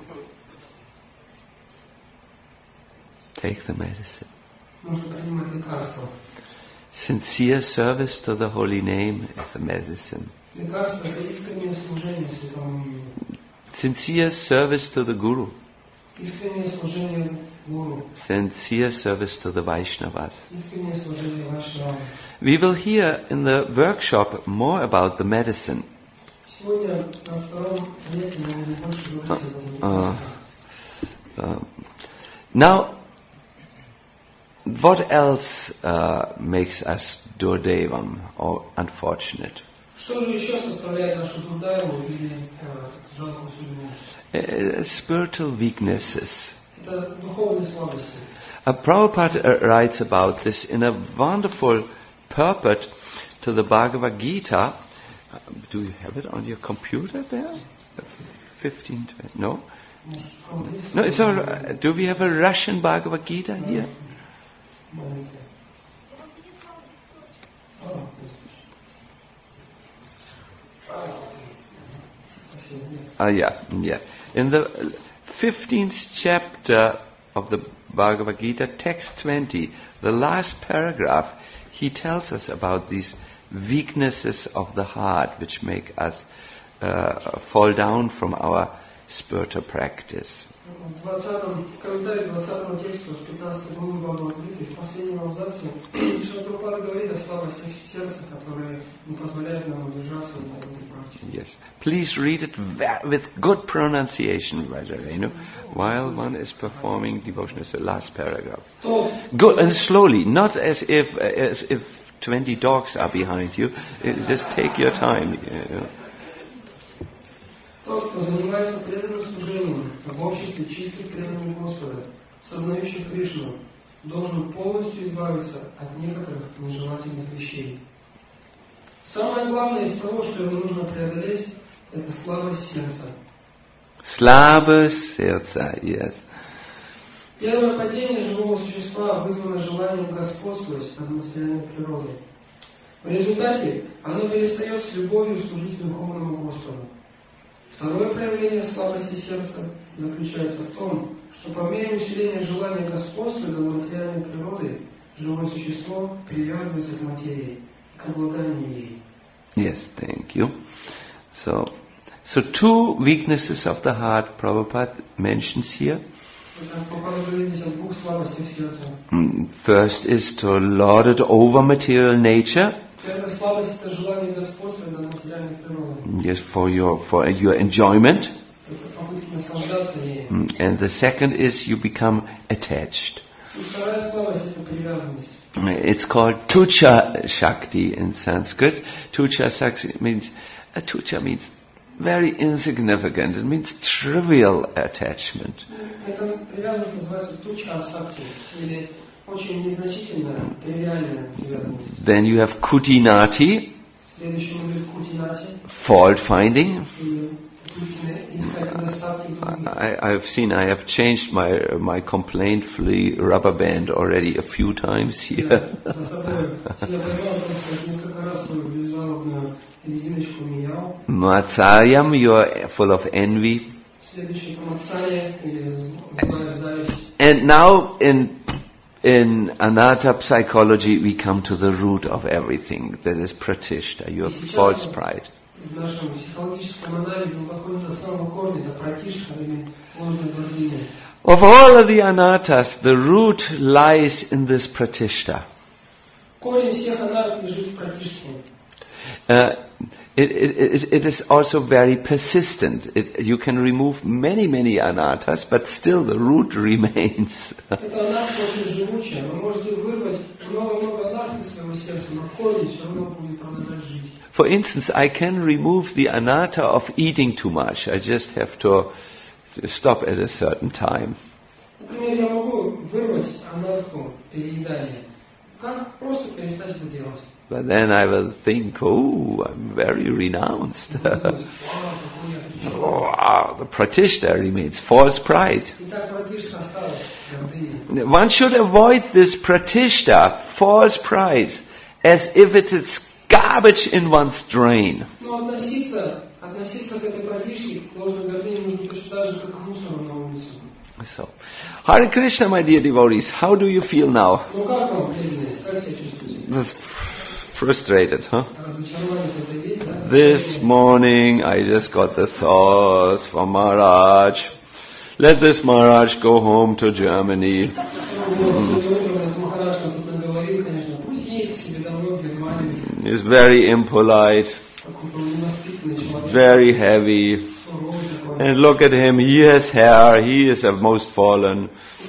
Speaker 1: Take the medicine.
Speaker 2: Нужно принимать лекарства.
Speaker 1: Sincere service to the holy name is the medicine.
Speaker 2: Лекарство – это искреннее служение святому имени.
Speaker 1: Sincere service to the Guru.
Speaker 2: Искреннее служение гуру.
Speaker 1: Sincere service to the Vaishnavas.
Speaker 2: Искреннее служение Вайшнавам.
Speaker 1: We will hear in the workshop more about the medicine.
Speaker 2: Сегодня на втором занятии мы будем больше говорить об этом
Speaker 1: Uh,
Speaker 2: лекарстве.
Speaker 1: uh, now, what else uh, makes us durdevam or unfortunate?
Speaker 2: Что же еще составляет нашу дурдайму или э, жалкую судьбу?
Speaker 1: Uh, spiritual weaknesses.
Speaker 2: Это духовные слабости.
Speaker 1: Uh, Prabhupada uh, writes about this in a wonderful purport to the Bhagavad Gita. Uh, do you have it on your computer there? fifteen, twenty, no? No, it's all right. Do we have a Russian Bhagavad Gita here? Ah, yeah, yeah. In the fifteenth chapter of the Bhagavad Gita, text twenty, the last paragraph, he tells us about these weaknesses of the heart which make us uh, fall down from our spiritual practice.
Speaker 2: В двадцатом, в комментарии к двадцатому тексту с пятнадцатой главы Бхагавад-гиты в последнем абзаце Шрила Прабхупада говорит о слабостях сердца, которые не позволяют нам удержаться на этой практике.
Speaker 1: Yes. Please read it va- with good pronunciation, Vajarenu, while one is performing devotion. It's the last paragraph.
Speaker 2: То,
Speaker 1: Go and slowly, not as if as if twenty dogs are behind you. Uh, Just take your time. You know.
Speaker 2: Тот, кто занимается преданным служением в обществе чистых преданных Господа, сознающих Кришну, должен полностью избавиться от некоторых нежелательных вещей. Самое главное из того, что ему нужно преодолеть, это слабость сердца.
Speaker 1: Slabes serca, yes.
Speaker 2: Первое падение живого существа вызвано желанием господствовать над материальной природой. В результате оно перестает с любовью служить Духовному Господу. Второе проявление слабости сердца заключается в том, что по мере усиления желания господствовать над материальной природой, живое существо привязывается к материи, к обладанию ей.
Speaker 1: Yes, thank you. So, so two weaknesses of the heart Prabhupada mentions here. Mm, First is to lord it over material nature. Yes, for your for your enjoyment. Mm, And the second is you become attached. It's called tucha shakti in Sanskrit. Tucha shakti means uh, tucha means very insignificant. It means trivial attachment. Then you have kutinati, fault finding. I, I've seen, I have changed my my complaint-free rubber band already a few times here. Matsayam, you are full of envy. And now in in Anatta psychology we come to the root of everything, that is pratishta, your false pride.
Speaker 2: В нашем психологическом анализе мы подходим до самого корня, до пратишха или ложной гордыни.
Speaker 1: Of all of the anattas, the root lies in this pratishta.
Speaker 2: Корень всех анарт лежит в пратишке.
Speaker 1: Uh, it, it, it is also very persistent. It, you can remove many, many anarthas, but still the root remains.
Speaker 2: Это анарта очень живучая. Вы можете вырвать много-много анарт из своего сердца, но корень все равно будет продолжать жить.
Speaker 1: For instance, I can remove the anartha of eating too much. I just have to stop at a certain time.
Speaker 2: Например, я могу вырвать анарту переедания. Как? Просто перестать это делать.
Speaker 1: But then I will think, oh, I'm very renounced. Oh, the pratishta remains, false pride. One should avoid this pratishta, false pride, as if it is garbage in one's drain. So, Hare Krishna, my dear devotees, how do you feel now? That's frustrated, huh? This morning I just got the sauce from Maharaj. Let this Maharaj go home to Germany. Mm. He's very impolite, very heavy. And look at him, he has hair, he is the most fallen.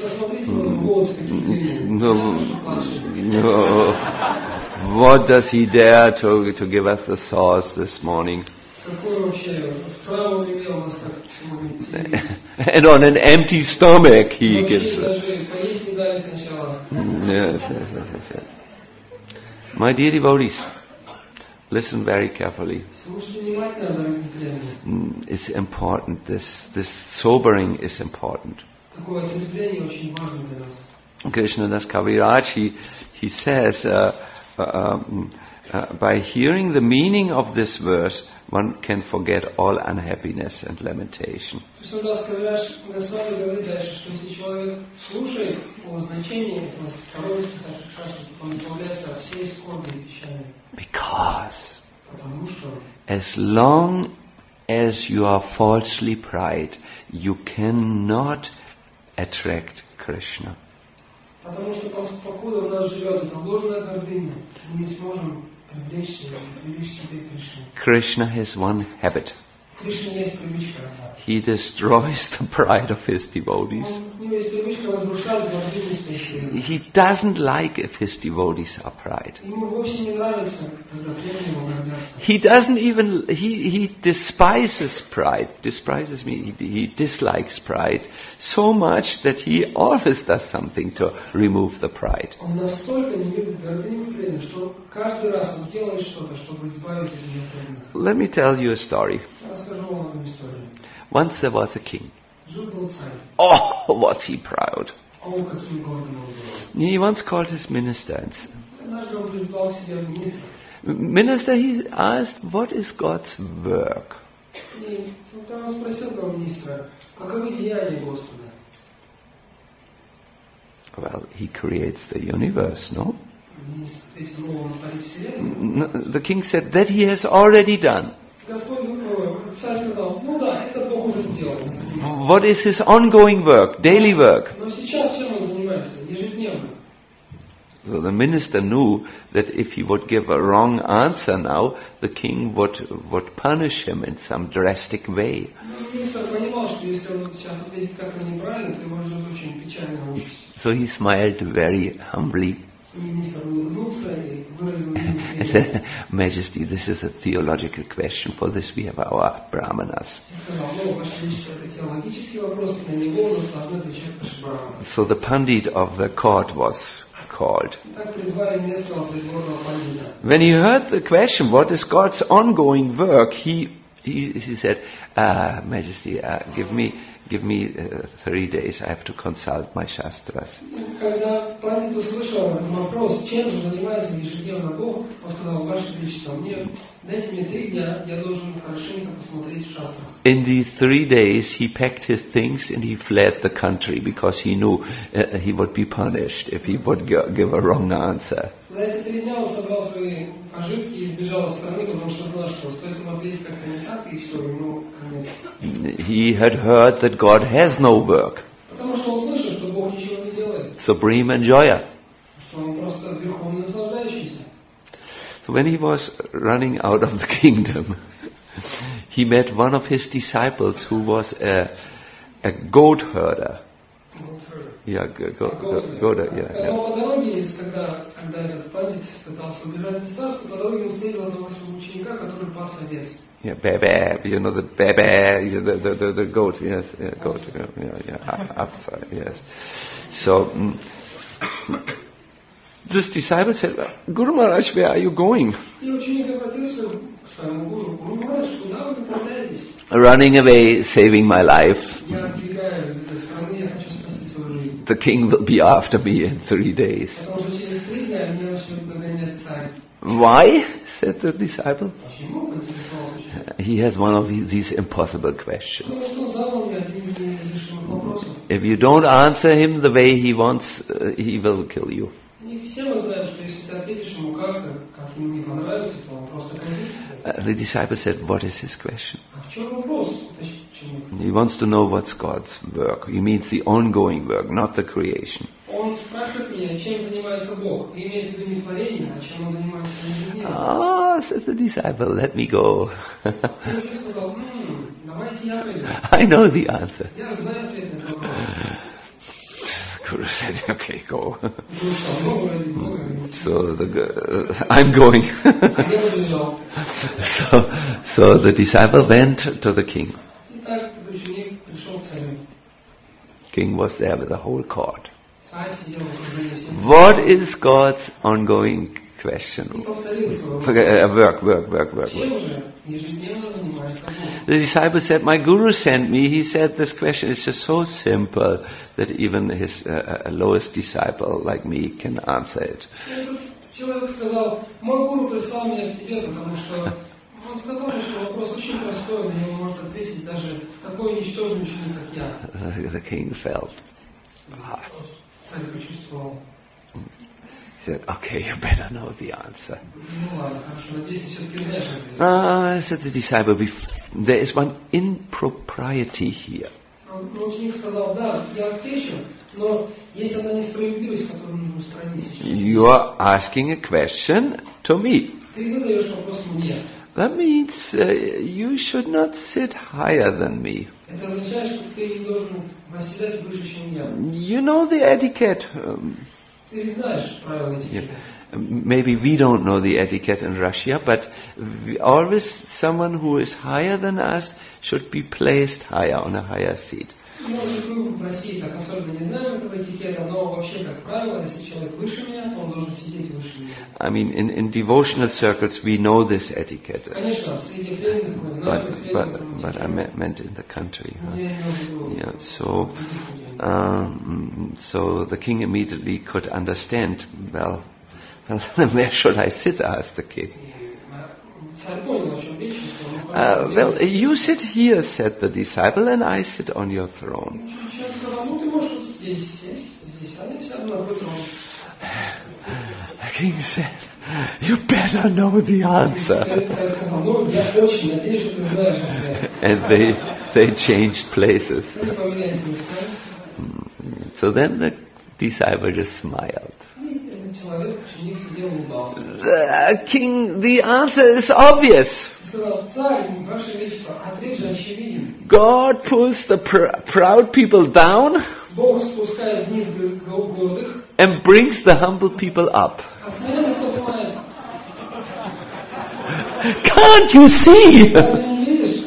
Speaker 1: No, no. What does he dare to, to give us the sauce this morning? And on an empty stomach he gives it. Yes, yes, yes, yes, yes. My dear devotees, listen very carefully. It's important. This this sobering is important. Krishnadas Kaviraj, he, he says, uh, uh, um, uh, by hearing the meaning of this verse, one can forget all unhappiness and lamentation. Because as long as you are falsely pride, you cannot attract Krishna. Krishna has one habit. He destroys the pride of his devotees. He doesn't like if his devotees are proud. He doesn't even, he, he despises pride, despises me, he, he dislikes pride so much that he always does something to remove the pride. Let me tell you a story. Once there was a king. Oh, was he proud. He once called his minister and said, Minister, he asked, what is God's work? Well, he creates the universe, no? No, the king said that he has already done. What is his ongoing work, daily work? So the minister knew that if he would give a wrong answer now, the king would, would punish him in some drastic way. So he smiled very humbly. I said, Majesty, this is a theological question. For this we have our brahmanas. So the pandit of the court was called. When he heard the question, what is God's ongoing work, he he, he said, uh, Majesty, uh, give me give me uh, three days. I have to consult my shastras. In the three days, he packed his things and he fled the country because he knew uh, he would be punished if he would g- give a wrong answer. He had heard that God has no work. Supreme enjoyer. So when he was running out of the kingdom, he met one of his disciples who was a, a goat herder. Yeah, go, go, go, go there, yeah, yeah.
Speaker 2: Но по дороге, когда, когда этот пандит пытался убежать из царства, по дороге он встретил одного своего ученика, который пас овец.
Speaker 1: Yeah, bebe, you know the bebe, you know, the, the the goat, yes, yeah, goat, yeah, yeah, yeah, outside, yes. So mm, this disciple said, Guru Maharaj, where are you going?
Speaker 2: И ученик обратился к своему гуру: Гуру Махарадж, куда вы направляетесь?
Speaker 1: Running away, saving my life.
Speaker 2: Я сбегаю из этой страны, я хочу спасти свою жизнь.
Speaker 1: The king will be after me in three days.
Speaker 2: Потому что через три дня меня начнет догонять царь.
Speaker 1: Why? Said the disciple.
Speaker 2: Почему? Поинтересовался ученик.
Speaker 1: He has one of these impossible questions.
Speaker 2: Потому что он задал мне один из нерешимых вопросов.
Speaker 1: If you don't answer him the way he wants, uh, he will kill you.
Speaker 2: И все мы знаем, что если ты ответишь ему как-то, как ему не понравится, то он просто казнит тебя.
Speaker 1: Uh, the disciple said, what is his question?
Speaker 2: А в чем вопрос? Почему?
Speaker 1: He wants to know what's God's work. He means the ongoing work, not the creation.
Speaker 2: Он спрашивает меня, чем занимается Бог. И имеет в виду не творение, а чем он занимается ежедневно.
Speaker 1: Ah, says the disciple, let me go.
Speaker 2: И ученик сказал, «Ммм, давайте я пойду.
Speaker 1: I know the answer.
Speaker 2: Я знаю ответ на этот вопрос».
Speaker 1: Guru said, okay, go.
Speaker 2: Гуру сказал, «Ну, ради Бога».
Speaker 1: So the, uh, I'm going.
Speaker 2: А я побежал.
Speaker 1: so, so the disciple went to the king.
Speaker 2: Итак, этот ученик пришел к царю.
Speaker 1: King was there with the whole court.
Speaker 2: Царь сидел в окружении всех.
Speaker 1: What is God's ongoing
Speaker 2: И
Speaker 1: question?
Speaker 2: повторил свой вопрос.
Speaker 1: Uh, work, work, work, work,
Speaker 2: Чем
Speaker 1: work.
Speaker 2: же ежедневно занимается Бог?
Speaker 1: The disciple said, my guru sent me. He said this question is just so simple that even his uh, lowest disciple like me can answer it.
Speaker 2: Этот человек сказал, мой гуру прислал меня к тебе, потому что он сказал мне, что вопрос очень простой, на него может ответить даже такой ничтожный ученик, как я.
Speaker 1: Uh, the king felt. Ah.
Speaker 2: Царь почувствовал.
Speaker 1: He said, okay, you better know the answer.
Speaker 2: Ну ладно, хорошо, надеюсь, ты все-таки знаешь ответ.
Speaker 1: Ah, said the disciple, "Bef- there is one impropriety here.
Speaker 2: Но ученик сказал, да, я отвечу, но есть одна несправедливость, которую нужно устранить сейчас.
Speaker 1: You are asking a question to me.
Speaker 2: Ты задаешь вопрос мне.
Speaker 1: That means uh, you should not sit higher than me.
Speaker 2: Это означает, что ты не должен восседать выше, чем я.
Speaker 1: You know the etiquette. Um,
Speaker 2: Ты ведь знаешь правила этикета.
Speaker 1: maybe we don't know the etiquette in Russia, but we, always someone who is higher than us should be placed higher on a higher seat.
Speaker 2: Может, мы в России так особенно не знаем этого этикета, но вообще, как правило, если человек выше меня, то он должен сидеть выше меня.
Speaker 1: I mean, in, in devotional circles we know this etiquette.
Speaker 2: Конечно, среди преданных мы знаем,
Speaker 1: But, but, but I me- meant in the country. Huh?
Speaker 2: Я имел в виду.
Speaker 1: Yeah, so, um, so the king immediately could understand, well, well, where should I sit, asked the king.
Speaker 2: Царь понял, о чем речь, что он
Speaker 1: Uh, well, you sit here, said the disciple, and I sit on your throne.
Speaker 2: Человек сказал, ну ты можешь вот здесь сесть, здесь, а я сяду на твой трон.
Speaker 1: The king said, you better know the answer.
Speaker 2: Царь сказал, ну я очень надеюсь, что ты знаешь ответ.
Speaker 1: And they, they changed places.
Speaker 2: Они поменялись местами.
Speaker 1: So then the disciple just smiled.
Speaker 2: И этот человек, ученик, сидел и улыбался.
Speaker 1: The king, the answer is obvious.
Speaker 2: И сказал, царь, ваше величество, ответ же очевиден.
Speaker 1: God pulls the pr- proud people down
Speaker 2: Бог спускает вниз гордых,
Speaker 1: and brings the humble people up.
Speaker 2: а смиренных поднимает.
Speaker 1: Can't you see?
Speaker 2: Разве не видишь?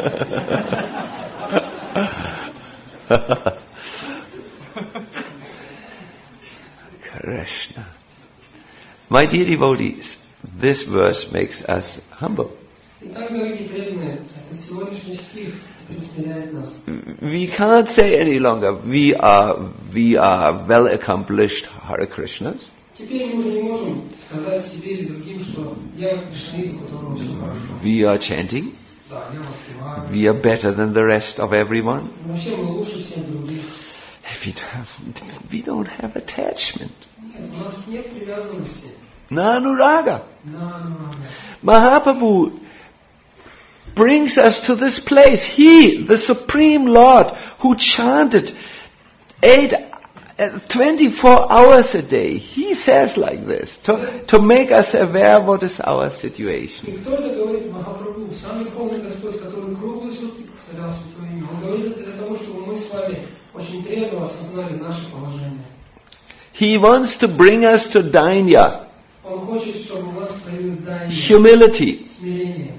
Speaker 1: Krishna. My dear devotees, this verse makes us humble.
Speaker 2: Итак, дорогие преданные, это сегодняшний стих смиряет нас.
Speaker 1: We can't say any longer, we are, we are well accomplished Hare Krishnas.
Speaker 2: Теперь мы уже не можем сказать себе или другим, что я кришнаит, у которого все хорошо.
Speaker 1: We are chanting.
Speaker 2: Да, я воспеваю.
Speaker 1: We are better than the rest of everyone.
Speaker 2: Вообще мы лучше всех других.
Speaker 1: We don't, we don't have attachment.
Speaker 2: Нет, у нас нет привязанности.
Speaker 1: Nanuraga.
Speaker 2: На, на,
Speaker 1: Mahaprabhu brings us to this place. He, the Supreme Lord, who chanted eight, twenty-four hours a day. He says like this, to, to make us aware what is our situation.
Speaker 2: И кто это говорит? Махапрабху, самый полный Господь, который круглые сутки повторял Святое Имя. Он говорит это для того, чтобы мы с вами очень трезво осознали наше положение.
Speaker 1: He wants to bring us to dainya,
Speaker 2: Он хочет, чтобы у нас проявилось дайня,
Speaker 1: humility.
Speaker 2: смирение.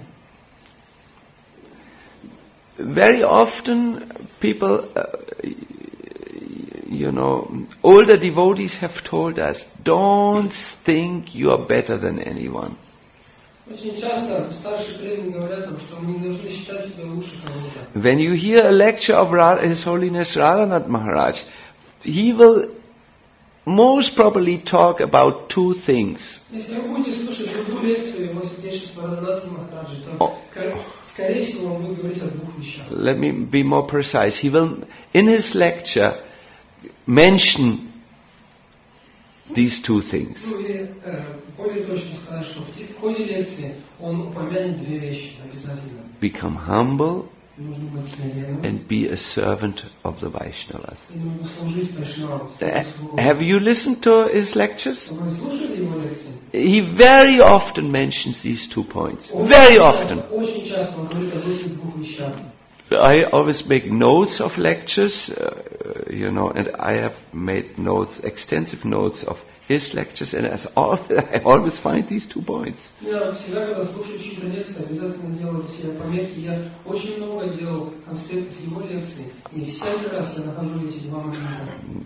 Speaker 1: Very often people, uh, you know, older devotees have told us, don't think you are better than anyone.
Speaker 2: Очень часто старшие преданные говорят нам, что мы не должны считать себя лучше кого-то.
Speaker 1: When you hear a lecture of Ra- His Holiness Radhanath Maharaj, he will most probably talk about two things.
Speaker 2: Если вы будете слушать другую лекцию его святейшества Радханата Махараджи, то, скорее всего, он будет говорить о двух вещах.
Speaker 1: Let me be more precise. He will, in his lecture, mention these two things.
Speaker 2: Ну, или более точно сказать, что в ходе лекции он упомянет две вещи обязательно.
Speaker 1: Become humble
Speaker 2: Нужно быть смиренным.
Speaker 1: and be a servant of the Vaishnavas.
Speaker 2: И нужно служить Вайшнавам.
Speaker 1: Uh, have you listened to his lectures?
Speaker 2: Вы слушали его лекции?
Speaker 1: He very often mentions these two points. Very often.
Speaker 2: Очень часто он говорит об этих двух вещах.
Speaker 1: I always make notes of lectures, uh, you know, and I have made notes, extensive notes of his lectures, and as all, I always find these two points.
Speaker 2: Я всегда, когда слушаю чьи-то лекции, обязательно делаю для себя пометки. Я очень много делал конспектов его лекций, и всякий раз я нахожу эти два момента.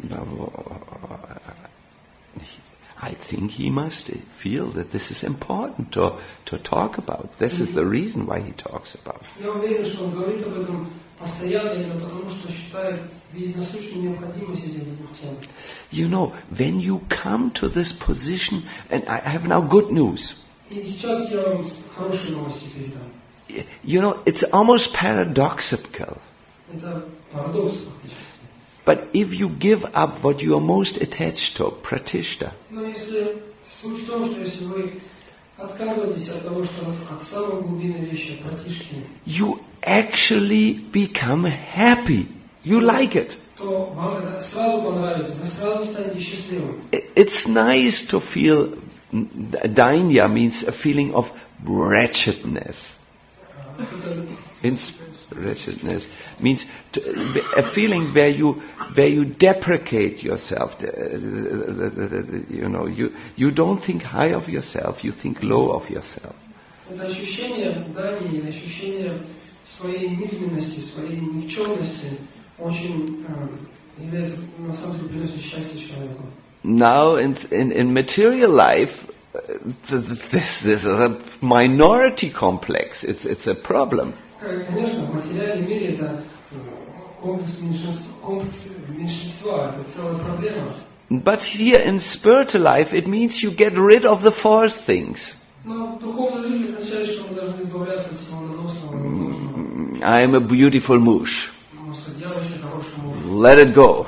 Speaker 1: I think he must feel that this is important to, to talk about. This is the reason why he talks about it.
Speaker 2: Я уверен, что он говорит об этом постоянно, именно потому что считает видеть насущную необходимость этих двух тем.
Speaker 1: You know, when you come to this position, and I have now good news.
Speaker 2: И сейчас я вам хорошие новости передам.
Speaker 1: You know, it's almost paradoxical.
Speaker 2: Это парадокс фактически.
Speaker 1: But if you give up what you are most attached to, pratishta,
Speaker 2: Но если суть в том, что если вы отказываетесь от того, что от самой глубины вещи, пратишки,
Speaker 1: you actually become happy. You like it.
Speaker 2: то вам это сразу понравится, вы сразу станете счастливым.
Speaker 1: It's nice to feel, dainya means a feeling of wretchedness. In wretchedness means to, a feeling where you where you deprecate yourself. You know, you you don't think high of yourself. You think low of yourself.
Speaker 2: Это ощущение дани, ощущение своей низменности, своей никчемности очень является на самом деле приносит счастье человеку.
Speaker 1: Now in in, in material life, this, this is a minority complex. It's it's a problem.
Speaker 2: Конечно, в материальном мире это комплекс меньшинства, это целая проблема.
Speaker 1: But here in spiritual life, it means you get rid of the false things.
Speaker 2: Но в духовной жизни означает, что мы должны избавляться от всего наносного и ложного.
Speaker 1: I am a beautiful mush.
Speaker 2: Может, я очень хороший муж.
Speaker 1: Let it go.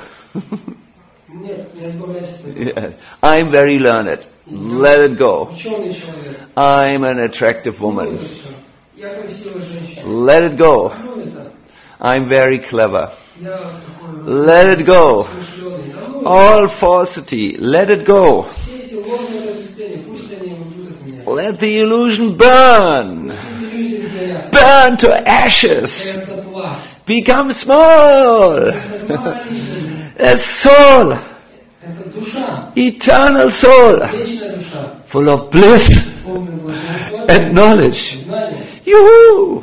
Speaker 2: Нет, не избавляйся от этого.
Speaker 1: Yeah. I'm very learned. Let it go.
Speaker 2: Ученый человек.
Speaker 1: I'm an attractive woman.
Speaker 2: Я красивая женщина.
Speaker 1: Let it go.
Speaker 2: Ну это.
Speaker 1: I'm very clever.
Speaker 2: Я такой.
Speaker 1: Let it go.
Speaker 2: Смышленый. Да ну
Speaker 1: All falsity. Let it go.
Speaker 2: все эти ложные разъяснения, пусть они уйдут от меня.
Speaker 1: Let the illusion burn.
Speaker 2: Пусть иллюзии сгорят.
Speaker 1: Burn to ashes.
Speaker 2: Сгорят дотла.
Speaker 1: Become small.
Speaker 2: Это маленькая.
Speaker 1: A soul.
Speaker 2: Это душа.
Speaker 1: Eternal soul.
Speaker 2: Вечная душа.
Speaker 1: Full of bliss
Speaker 2: Полная блаженства.
Speaker 1: and knowledge.
Speaker 2: Знание.
Speaker 1: Yoo-hoo!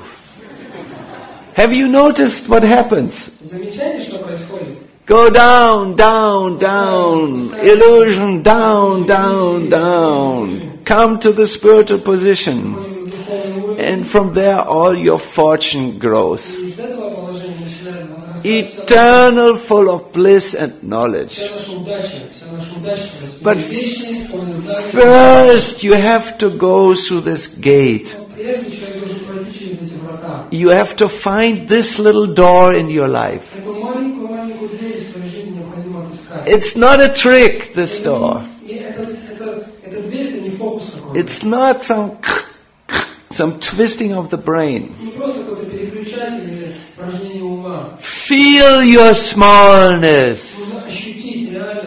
Speaker 1: Have you noticed what happens?
Speaker 2: Замечаете, что происходит?
Speaker 1: Go down, down, down. Illusion, down, down, down. Come to the spiritual position. And from there all your fortune grows.
Speaker 2: И из этого положения начинает возрастать
Speaker 1: Eternal, full of bliss and knowledge.
Speaker 2: вся наша удача, вся наша удача.
Speaker 1: But
Speaker 2: Вечность, полное знание.
Speaker 1: first you have to go through this gate.
Speaker 2: Прежде человек должен пройти через эти врата.
Speaker 1: You have to find this little door in your life.
Speaker 2: Эту маленькую-маленькую дверь в своей жизни необходимо отыскать.
Speaker 1: It's not a trick, this door.
Speaker 2: И это, это, эта дверь, это не фокус какой-то.
Speaker 1: It's not some some twisting of the brain.
Speaker 2: Не просто какой-то переключатель или упражнение ума.
Speaker 1: Feel your smallness.
Speaker 2: Нужно ощутить реально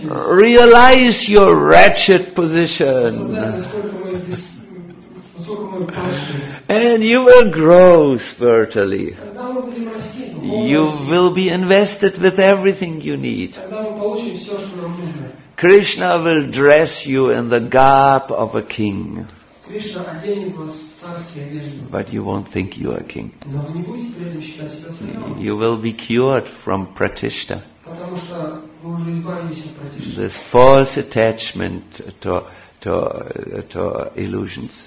Speaker 1: Realize your wretched position. And you will grow spiritually. You will be invested with everything you need. Krishna will dress you in the garb of a king. But you won't think you are a king. You will be cured from pratishta. This false attachment to, to, to illusions.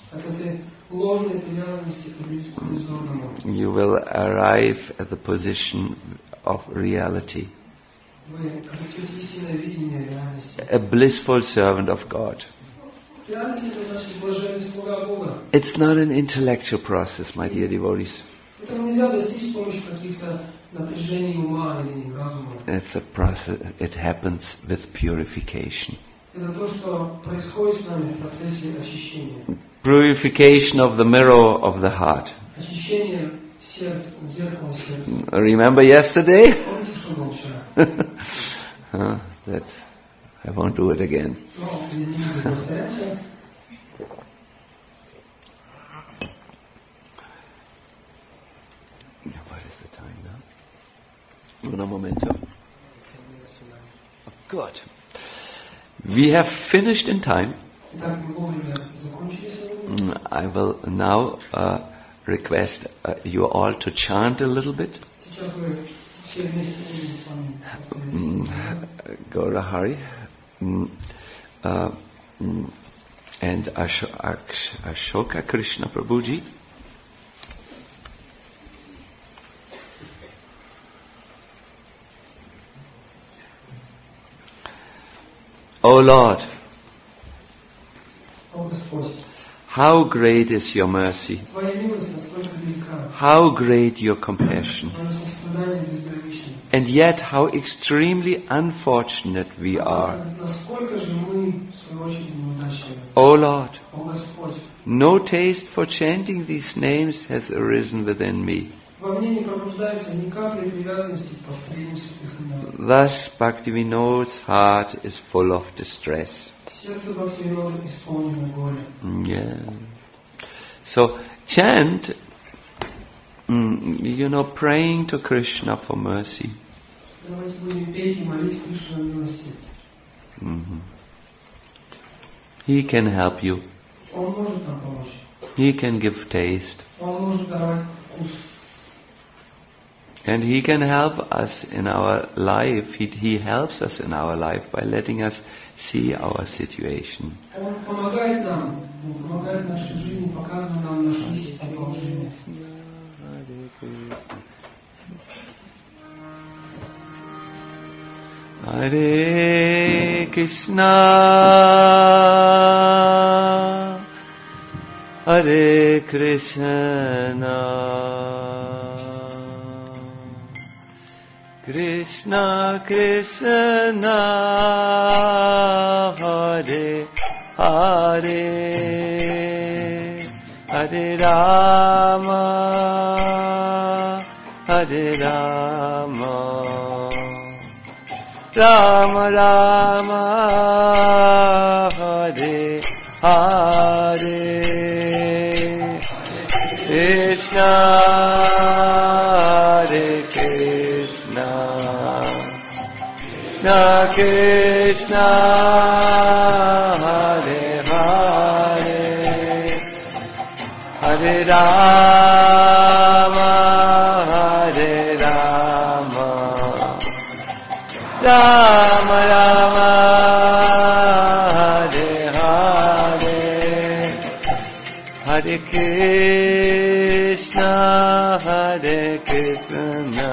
Speaker 1: You will arrive at the position of reality. A blissful servant of God. It's not an intellectual process, my dear devotees. It's a process, it happens with purification. Purification of the mirror of the heart. Remember yesterday? uh, that I won't do it again.
Speaker 3: What
Speaker 1: is the time now? Un momento. Oh, good. We have finished in time. I will now uh, request uh, you all to chant a little bit. Gaura Hari. Mm, uh, mm, and Ashoka, Ashoka Krishna Prabhuji. O Lord, how great is your mercy, how great your compassion, and yet how extremely unfortunate we are. O Lord, no taste for chanting these names has arisen within me. Thus Bhaktivinoda's heart is full of distress. Yeah. So chant, mm, you know, praying to Krishna for mercy. Mm-hmm. He can help you. He can give taste. And He can help us in our life. He, he helps us in our life by letting us see our situation. Hare Krishna, Hare Krishna, Krishna Krishna, Hare Hare, Hare Rama, Hare Rama, Rama Rama, Hare Hare, Krishna Hare Krishna, Krishna Hare Hare, Hare Rama, Hare Rama, Rama Rama, Hare Hare, Hare Krishna, Hare Krishna,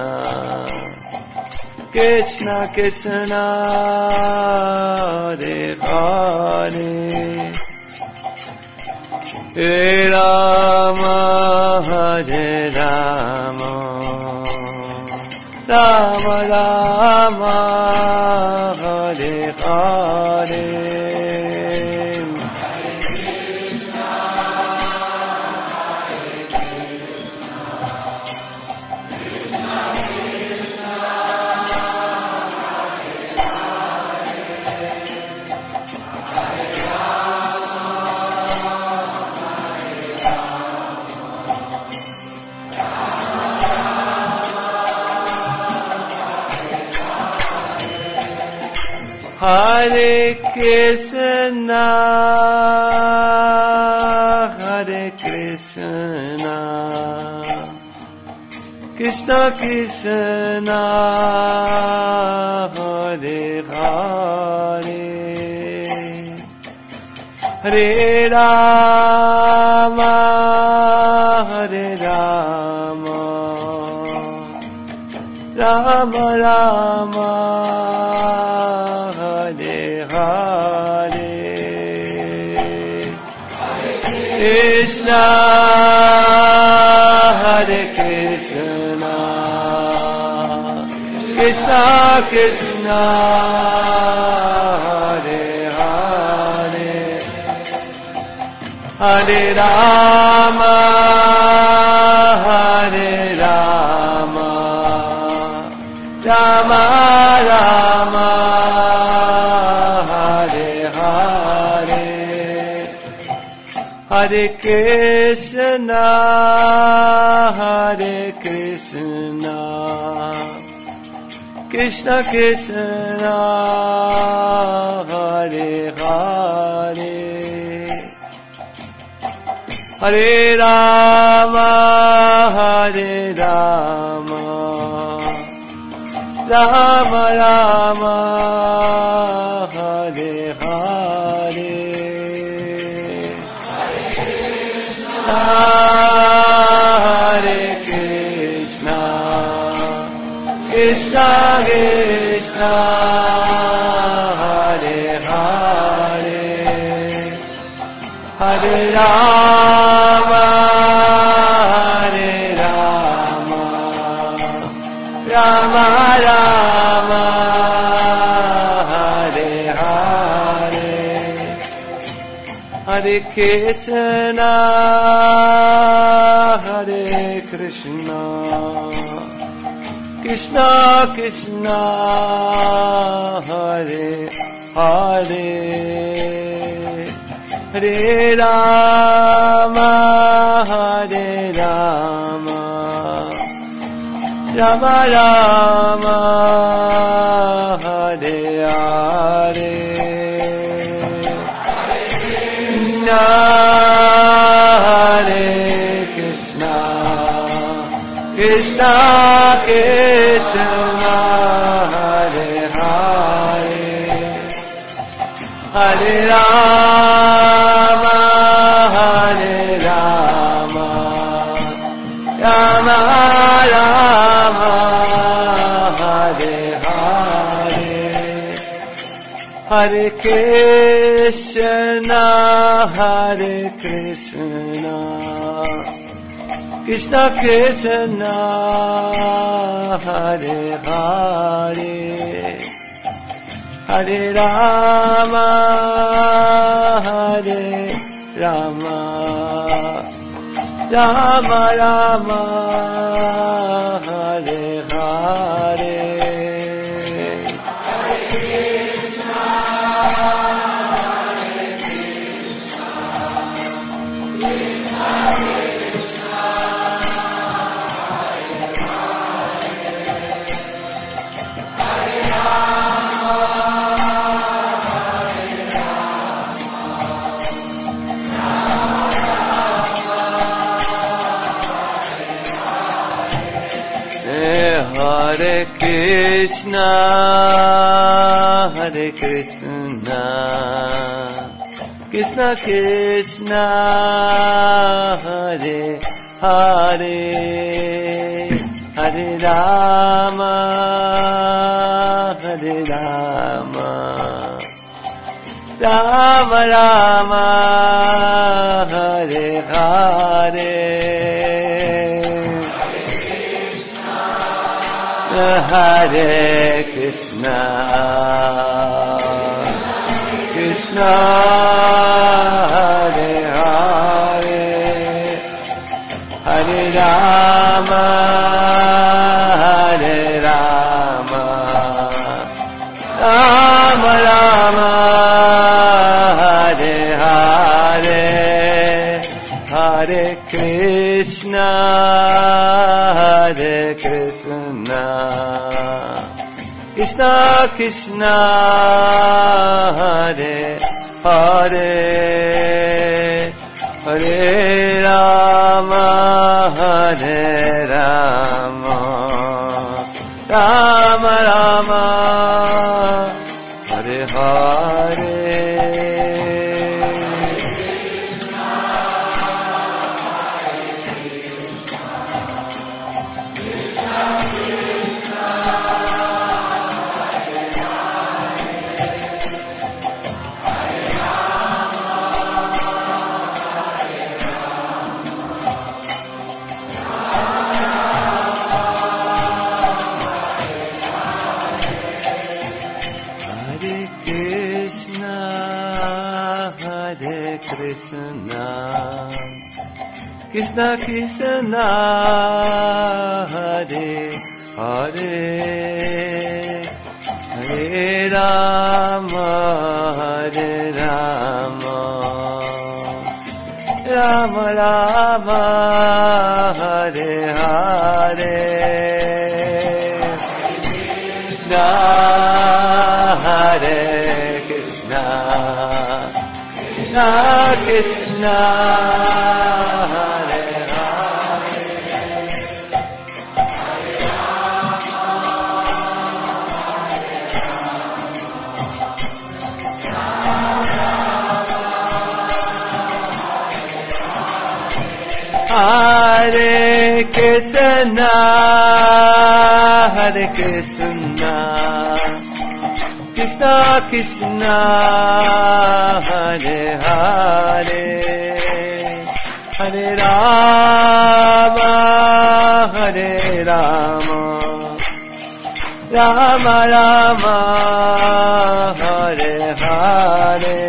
Speaker 1: Krishna Krishna, Hare Hare, Hare Rama, Hare Rama, Rama Rama, Hare Hare. Hare Krishna, Hare Krishna, Krishna Krishna, Hare Hare, Hare Rama, Hare Rama, Rama Rama, Hare Hare, Krishna, Hare Krishna, Krishna Krishna, Hare Hare, Hare Rama, Hare Rama, Rama Rama, Hare Hare, Hare Krishna, Hare Krishna, Krishna Krishna, Hare Hare, Hare Rama, Hare Rama, Rama Rama, Hare Hare, Hare Krishna, Krishna Krishna, Hare Hare, Hare Rama, Hare Rama, Rama Rama, Hare Hare, Hare Krishna, Hare Krishna, Krishna Krishna, Hare Hare, Hare Rama, Hare Rama, Rama Rama, Hare Hare, Hare Krishna, Krishna Krishna, Hare Hare, Hare Rama, Hare Rama, Rama Rama, Hare Hare, Hare Krishna, Hare Krishna, Krishna Krishna, Hare Hare, Hare Rama, Hare Rama, Rama Rama, Hare Hare, Hare Krishna, Hare Krishna, Krishna Krishna, Hare Hare, Hare Rama, Hare Rama, Rama Rama, Hare Hare, Hare Krishna, Krishna Hare Hare, Hare Rama, Hare Rama, Rama Rama, Hare Hare, Hare Krishna, Hare Krishna, Krishna Krishna Hare Hare Hare Rama Hare Rama Rama Rama Hare Hare Krishna Krishna Hare Hare Hare Rama Hare Rama Rama Rama Hare Hare Krishna Hare Krishna Krishna Krishna Hare Krishna, Hare Krishna, Krishna Krishna, Hare Hare, Hare Rama, Hare Rama, Rama Rama, Hare Hare.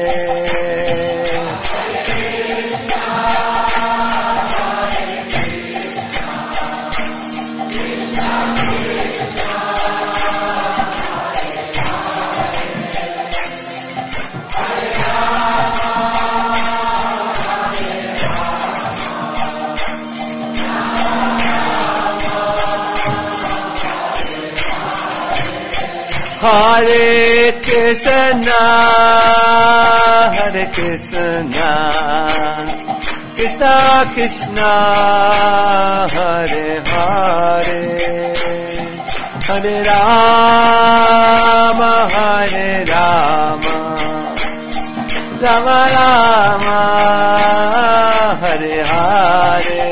Speaker 1: Hare Krishna, Hare Krishna, Krishna Krishna, Hare Hare, Hare Rama, Hare Rama, Rama Rama, Hare Hare.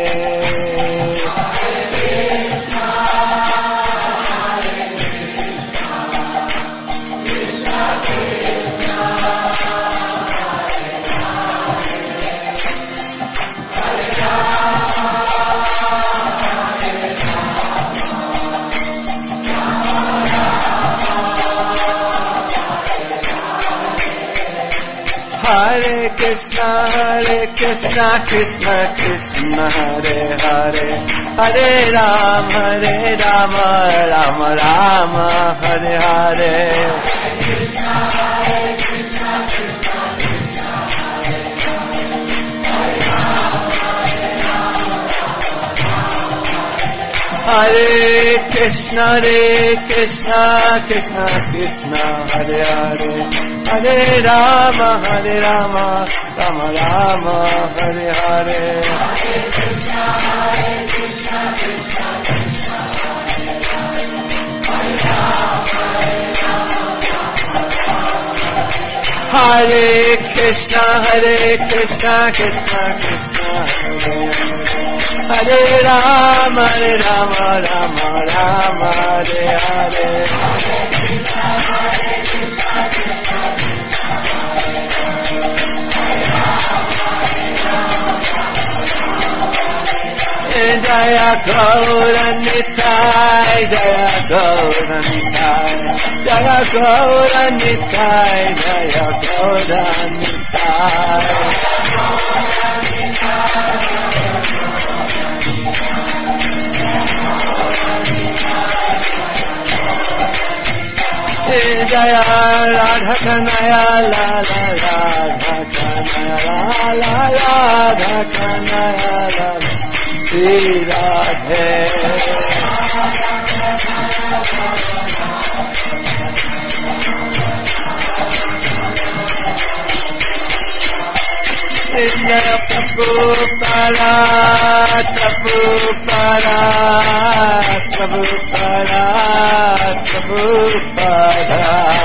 Speaker 1: Hare Krishna, Hare Krishna, Krishna Krishna, Hare Hare, Hare Rama, Hare Rama, Rama Rama, Hare Hare. Hare Krishna, Hare Krishna, Krishna Krishna, Hare Hare, Hare Rama, Hare Rama, Rama Rama, Hare Hare. Hare Krishna, Hare Krishna, Krishna Krishna, Hare Rama, Hare Rama, Rama Rama, Hare Hare. Jaya Gaura Nitai, Jaya Gaura Nitai, Jaya Gaura Nitai, Jaya Gaura Nitai. Jaya Radha Kanaya, La La Radha Kanaya, La La Radha Kanaya, La La Shri Radhe. Prabhupada, Prabhupada, Prabhupada, Prabhupada.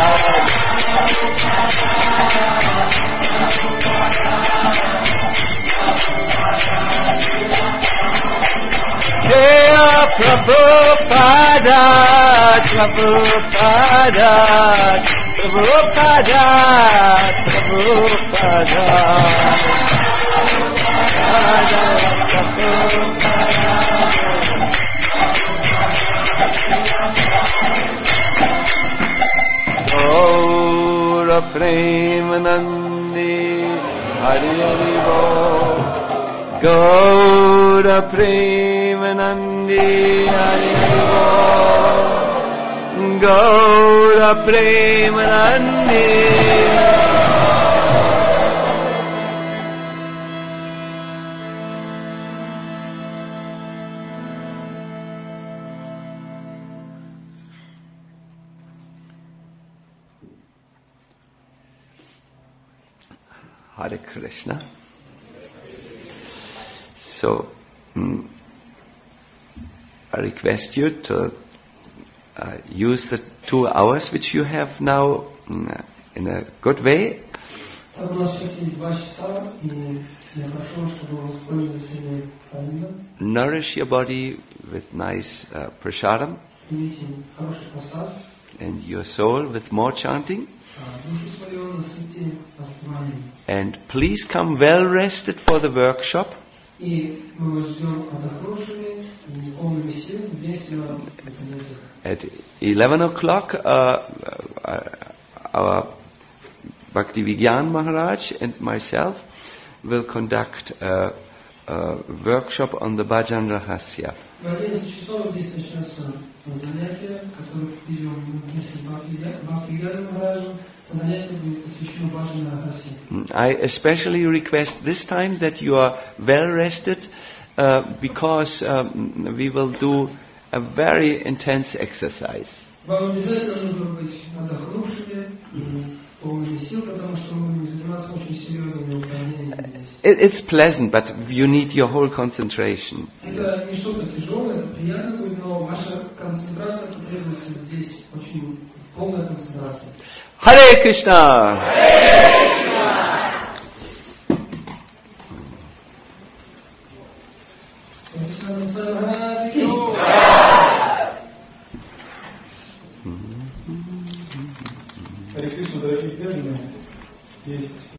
Speaker 1: Jaya Prabhupada, Prabhupada, Prabhupada, Prabhupada. Gaura Premanandi, Hari Hari Bol. Gaura Premanandi, Hari Hari Bol. Gaura Premanandi. Hare Krishna. So, mm, I request you to uh, use the two hours which you have now mm, in a good way. Nourish your body with nice uh, prasadam and your soul with more chanting. And please come well rested for the workshop. At eleven o'clock, uh, uh, our Bhaktivigyan Maharaj and myself will conduct a, a workshop on the Bhajan Rahasya. I especially request this time that you are well rested uh, because um, we will do a very intense exercise. It, it's pleasant, but you need your whole concentration. Hare Krishna! Hare Krishna!